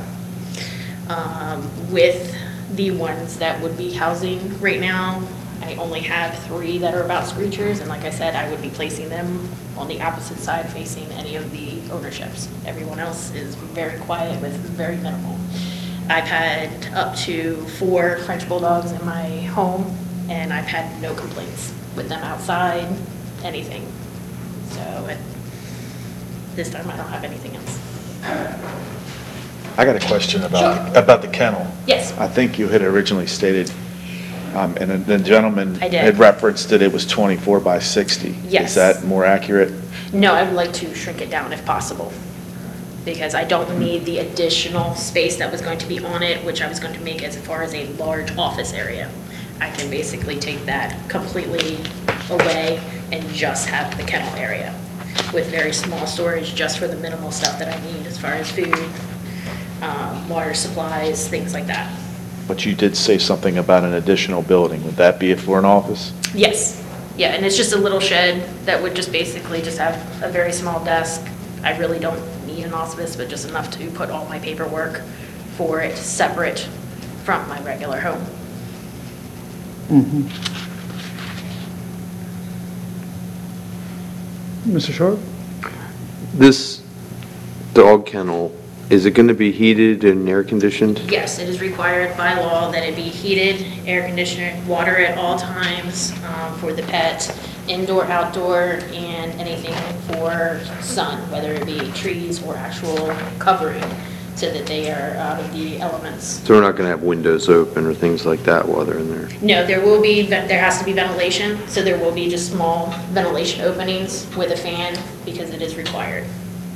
D: Um, with the ones that would be housing right now, I only have three that are about screechers, and like I said, I would be placing them on the opposite side facing any of the ownerships. Everyone else is very quiet with very minimal. I've had up to four French Bulldogs in my home, and I've had no complaints with them outside, anything. So at this time, I don't have anything else.
E: I got a question about, about the kennel.
D: Yes.
E: I think you had originally stated, um, and the gentleman
D: I did.
E: had referenced that it was twenty-four by sixty.
D: Yes.
E: Is that more accurate?
D: No, I would like to shrink it down if possible, because I don't need the additional space that was going to be on it, which I was going to make as far as a large office area. I can basically take that completely away and just have the kennel area with very small storage just for the minimal stuff that I need as far as food, um, water supplies, things like that.
E: But you did say something about an additional building. Would that be for an office?
D: Yes, yeah, and it's just a little shed that would just basically just have a very small desk. I really don't need an office, but just enough to put all my paperwork for it separate from my regular home.
C: Mm-hmm. Mister Sharp?
B: This dog kennel, is it going to be heated and air conditioned?
D: Yes, it is required by law that it be heated, air conditioned, water at all times um, for the pet, indoor, outdoor, and anything for sun, whether it be trees or actual covering, so that they are out of the elements.
B: So we're not going to have windows open or things like that while they're in there?
D: No, there will be, there has to be ventilation, so there will be just small ventilation openings with a fan because it is required.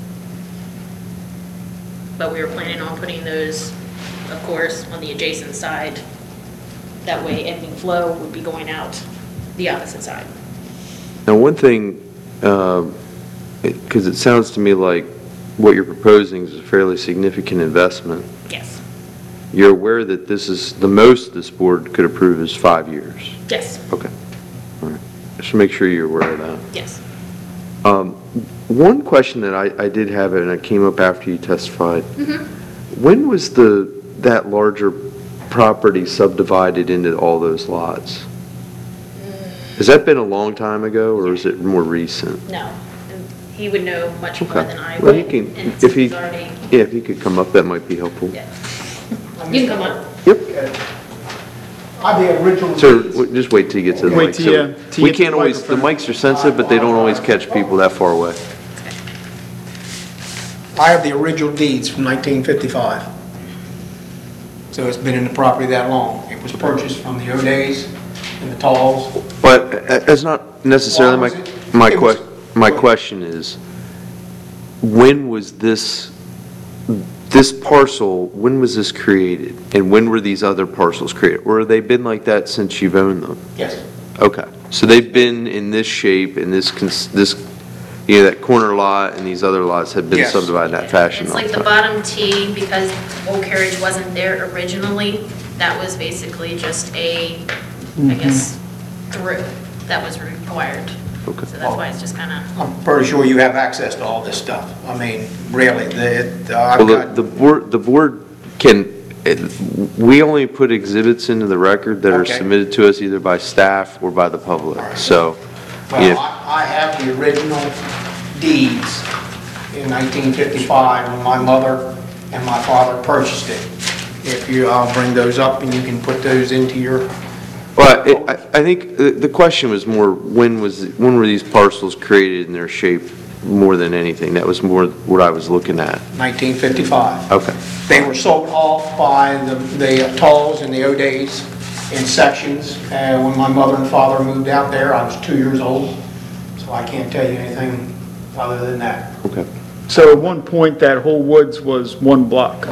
D: But we were planning on putting those, of course, on the adjacent side. That way ebbing flow would be going out the opposite side.
B: Now, one thing, because it sounds to me like what you're proposing is a fairly significant investment.
D: Yes.
B: You're aware that this is, the most this board could approve is five years?
D: Yes.
B: Okay. All right. Just to make sure you're aware of that.
D: Yes.
B: Um, one question that I, I did have, and it came up after you testified. Mm-hmm. When was the, that larger property subdivided into all those lots? Has that been a long time ago, or is it more recent?
D: No. He would know much more
B: Okay.
D: than I
B: Well,
D: would.
B: he can,
D: and
B: if he,
D: he's already-
B: yeah, if he could come up, that might be helpful.
D: Yeah. You can come up.
B: Yep.
G: Are the original
B: Sir,
G: deeds?
B: w- just wait till you get to the
C: Wait
B: mic.
C: till
B: So
C: you- till
B: We
C: you get to
B: can't
C: the
B: always, the
C: microphone.
B: mics are sensitive, but they don't always catch people that far away.
G: I have the original deeds from nineteen fifty-five. So it's been in the property that long. It was purchased from the O'Days and the Talls.
B: But uh, that's not necessarily
G: Why
B: my,
G: was it-
B: my
G: it was-
B: que, my question is, when was this, this parcel, when was this created? And when were these other parcels created? Or have they been like that since you've owned them?
G: Yes.
B: Okay, so they've been in this shape, in this, cons- this, you know, that corner lot and these other lots have been
G: Yes.
B: subdivided in that fashion?
D: It's
B: all
D: like the
B: time?
D: bottom T, because Old Carriage wasn't there originally, that was basically just a, I guess, through that was required.
B: Okay.
D: So that's why it's just kind of,
G: I'm pretty sure you have access to all this stuff. I mean, really, the, uh, I've
B: Well, the,
G: got,
B: the board, the board can, it- we only put exhibits into the record that are
G: Okay.
B: submitted to us either by staff or by the public, so.
G: well,
B: yeah.
G: I I have the original deeds in nineteen fifty-five when my mother and my father purchased it. If you, I'll bring those up and you can put those into your,
B: Well, it- I, I think the, the question was more, when was, when were these parcels created in their shape more than anything? That was more what I was looking at.
G: nineteen fifty-five.
B: Okay.
G: They were sold off by the, the Talls and the O'Days in sections. And when my mother and father moved out there, I was two years old, so I can't tell you anything other than that.
B: Okay.
C: So at one point, that whole woods was one block?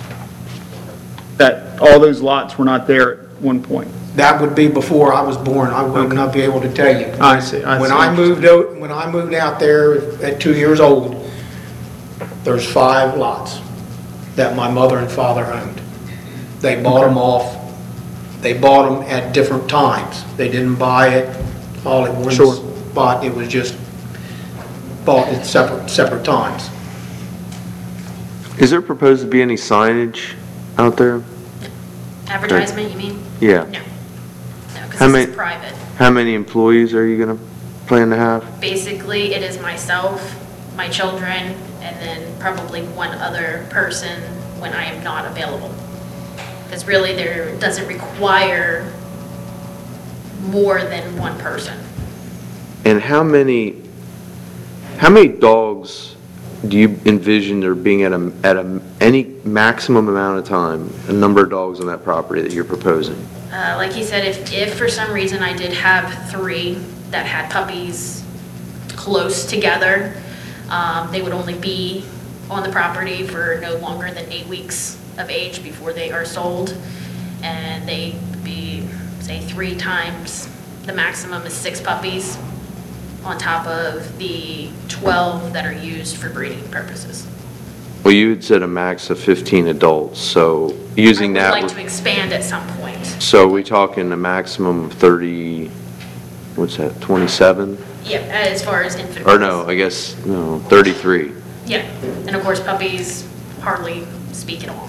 C: That, all those lots were not there at one point?
G: That would be before I was born. I would not be able to tell you.
C: I see, I
G: When
C: see.
G: I moved out, when I moved out there at two years old, there's five lots that my mother and father owned. They bought them off, they bought them at different times. They didn't buy it all at one
C: Sure.
G: spot. It was just bought at separate, separate times.
B: Is there proposed to be any signage out there?
D: advertisement, you mean?
B: Yeah.
D: No. No,
B: How
D: because this
B: many-
D: is private.
B: How many employees are you gonna plan to have?
D: Basically, it is myself, my children, and then probably one other person when I am not available. Because really, there doesn't require more than one person.
B: And how many, how many dogs do you envision there being at a, at a, any maximum amount of time, a number of dogs on that property that you're proposing?
D: Uh, Like he said, if, if for some reason I did have three that had puppies close together, um, they would only be on the property for no longer than eight weeks of age before they are sold. And they be, say, three times, the maximum is six puppies on top of the twelve that are used for breeding purposes.
B: Well, you had said a max of fifteen adults, so using
D: I
B: that.
D: would like to expand at some point.
B: So are we talking a maximum of thirty, what's that, twenty-seven?
D: Yeah, as far as infant.
B: Or no, I guess, no, thirty-three.
D: Yeah, and of course puppies hardly speak at all.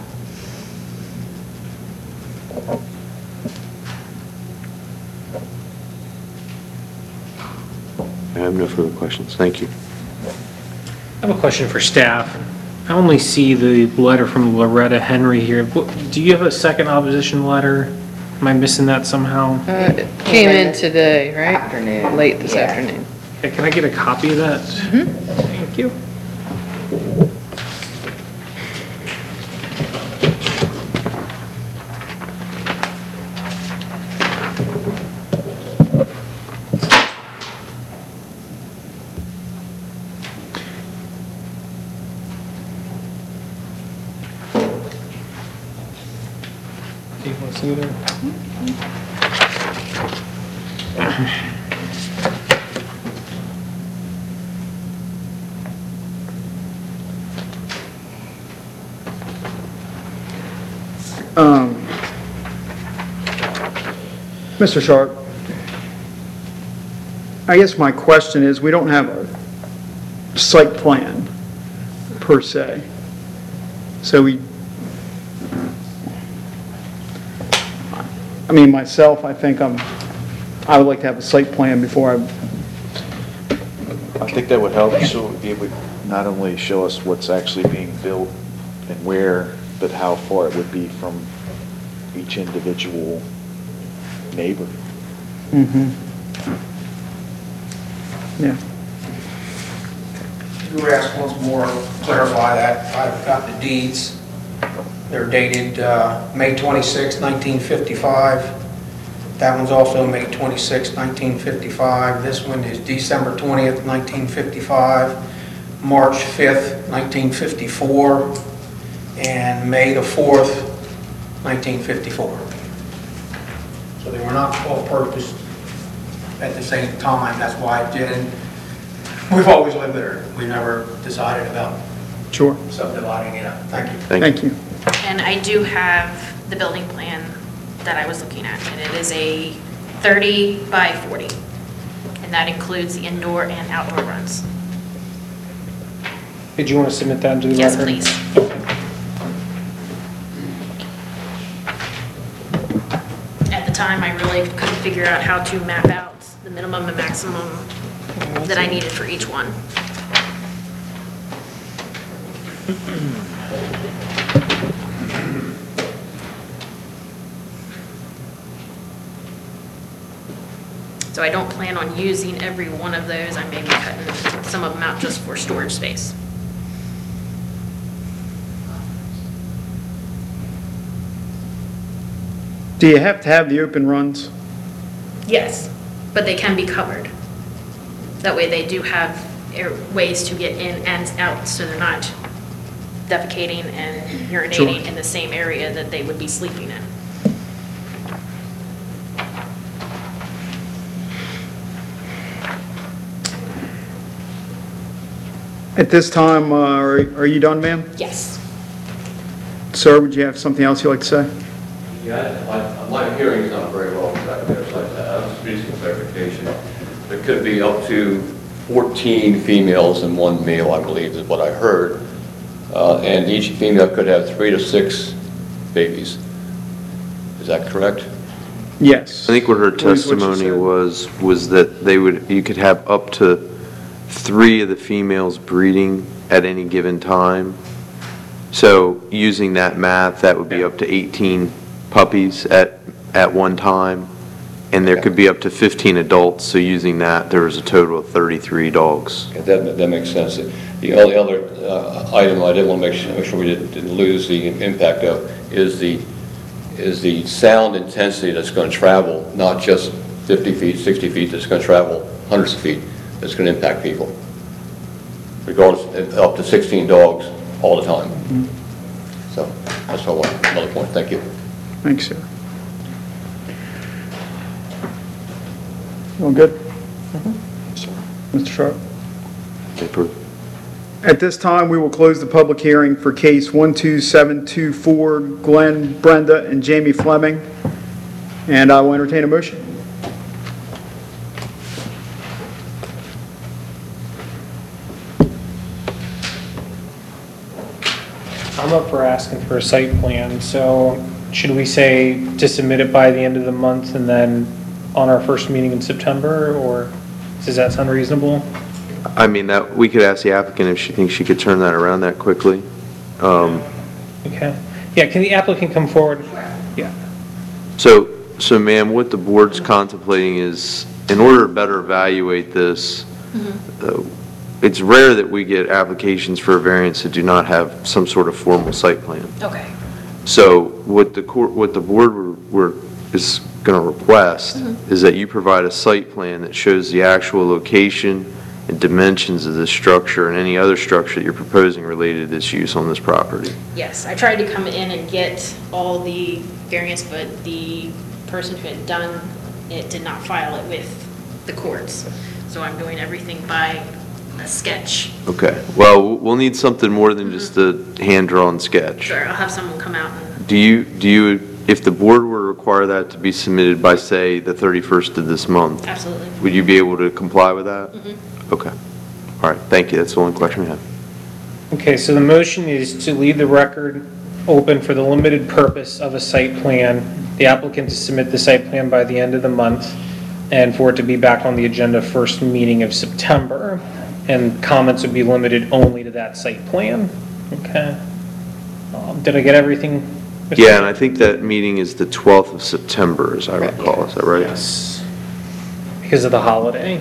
B: I have no further questions. Thank you.
F: I have a question for staff. I only see the letter from Loretta Henry here. What- Do you have a second opposition letter? Am I missing that somehow?
A: Uh, it came in today, right? Afternoon. Late this afternoon.
F: Okay, can I get a copy of that? Thank you. Do you want to see that?
C: Um, Mister Sharp, I guess my question is, we don't have a site plan per se. So we, I mean, myself, I think I'm, I would like to have a site plan before I,
E: I think that would help, so it would not only show us what's actually being built and where, but how far it would be from each individual neighbor.
C: mm-hmm. Yeah.
G: You were asked once more, clarify that. I've got the deeds. They're dated uh, May twenty-sixth, nineteen fifty-five. That one's also May twenty-sixth, nineteen fifty-five. This one is December twentieth, nineteen fifty-five. March fifth, nineteen fifty-four, and May the fourth, nineteen fifty-four. So they were not all purchased at the same time. That's why it didn't. We've always lived there. We never decided about
C: Sure.
G: subdividing it up. Thank you.
C: Thank you.
D: And I do have the building plan that I was looking at, and it is a thirty by forty. And that includes the indoor and outdoor runs.
F: Did you want to submit that into the
D: Yes,
F: record?
D: please. At the time, I really couldn't figure out how to map out the minimum and maximum that I needed for each one. So I don't plan on using every one of those. I may be cutting some of them out just for storage space.
C: Do you have to have the open runs?
D: Yes, but they can be covered. That way they do have air- ways to get in and out, so they're not defecating and urinating
C: Sure.
D: in the same area that they would be sleeping in.
C: At this time, uh, are are you done, ma'am?
D: Yes.
C: Sir, would you have something else you'd like to say?
H: Yeah, my, my hearing is not very well back there, so I was just some clarification. There could be up to fourteen females and one male, I believe, is what I heard. Uh, and each female could have three to six babies. Is that correct?
C: Yes.
B: I think what her
C: Believe what you
B: testimony
C: said.
B: was, was that they would, you could have up to three of the females breeding at any given time. So using that math, that would be up to eighteen puppies at, at one time. And there could be up to fifteen adults, so using that, there was a total of thirty-three dogs.
H: Okay, That, that makes sense. The only other uh, item I did want to make sure, make sure we didn't, didn't lose the impact of is the, is the sound intensity that's going to travel, not just fifty feet, sixty feet, that's going to travel hundreds of feet, that's going to impact people. Regardless, up to sixteen dogs all the time. So that's all, another point. Thank you.
C: Thanks, sir. All good? Mister Sharp?
B: Approved.
C: At this time, we will close the public hearing for case one two seven two four, Glenn, Brenda, and Jamie Fleming. And I will entertain a motion.
F: I'm up for asking for a site plan, so should we say to submit it by the end of the month and then on our first meeting in September, or does that sound reasonable?
B: I mean, that, we could ask the applicant if she thinks she could turn that around that quickly. Um,
F: Okay. Yeah, can the applicant come forward? Yeah.
B: So, so ma'am, what the board's contemplating is, in order to better evaluate this, uh, it's rare that we get applications for a variance that do not have some sort of formal site plan.
D: Okay.
B: So what the court, what the board were, were, is going to request is that you provide a site plan that shows the actual location and dimensions of this structure and any other structure that you're proposing related to this use on this property.
D: Yes, I tried to come in and get all the variance, but the person who had done it did not file it with the courts. So I'm doing everything by a sketch.
B: Okay, well, we'll need something more than just a hand-drawn sketch.
D: Sure, I'll have someone come out and,
B: Do you, do you, if the board were to require that to be submitted by, say, the thirty-first of this month,
D: absolutely.
B: would you be able to comply with that?
D: Mhm.
B: Okay. All right, thank you. That's the only question we have.
F: Okay, so the motion is to leave the record open for the limited purpose of a site plan, the applicant to submit the site plan by the end of the month, and for it to be back on the agenda first meeting of September, and comments would be limited only to that site plan. Okay. Um, Did I get everything? Mister
B: Yeah, and I think that meeting is the twelfth of September, as I recall. Is that right?
F: Yes. Because of the holiday.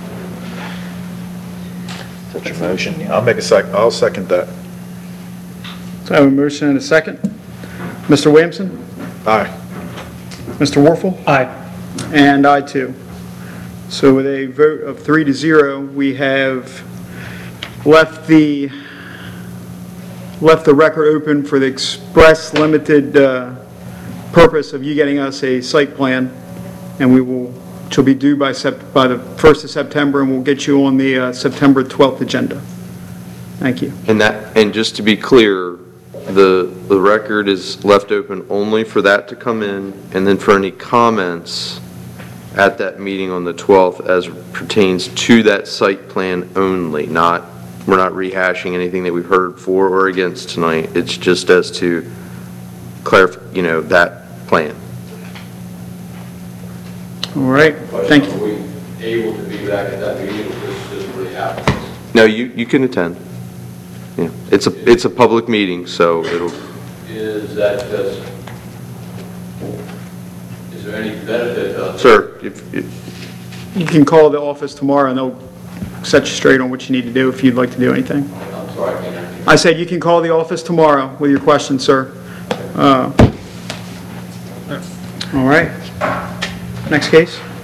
E: That's your motion? I'll make a sec, I'll second that.
C: So I have a motion and a second. Mister Williamson?
E: Aye.
C: Mister Warfel?
F: Aye.
C: And I too. So with a vote of three to zero, we have left the, left the record open for the express limited uh, purpose of you getting us a site plan, and we will, which will be due by Sep, by the first of September, and we'll get you on the uh, September twelfth agenda. Thank you.
B: And that, and just to be clear, the, the record is left open only for that to come in, and then for any comments at that meeting on the twelfth as pertains to that site plan only, not, we're not rehashing anything that we've heard for or against tonight. It's just as to clarify, you know, that plan.
C: All right, thank you.
H: Are we able to be back at that meeting if this doesn't really happen?
B: No, you, you can attend. Yeah, it's a, it's a public meeting, so it'll,
H: Is that just, is there any benefit to us?
B: sir, if, if,
C: You can call the office tomorrow, and they'll set you straight on what you need to do if you'd like to do anything.
H: I'm sorry, I can't hear you.
C: I said you can call the office tomorrow with your questions, sir. Uh, All right. Next case.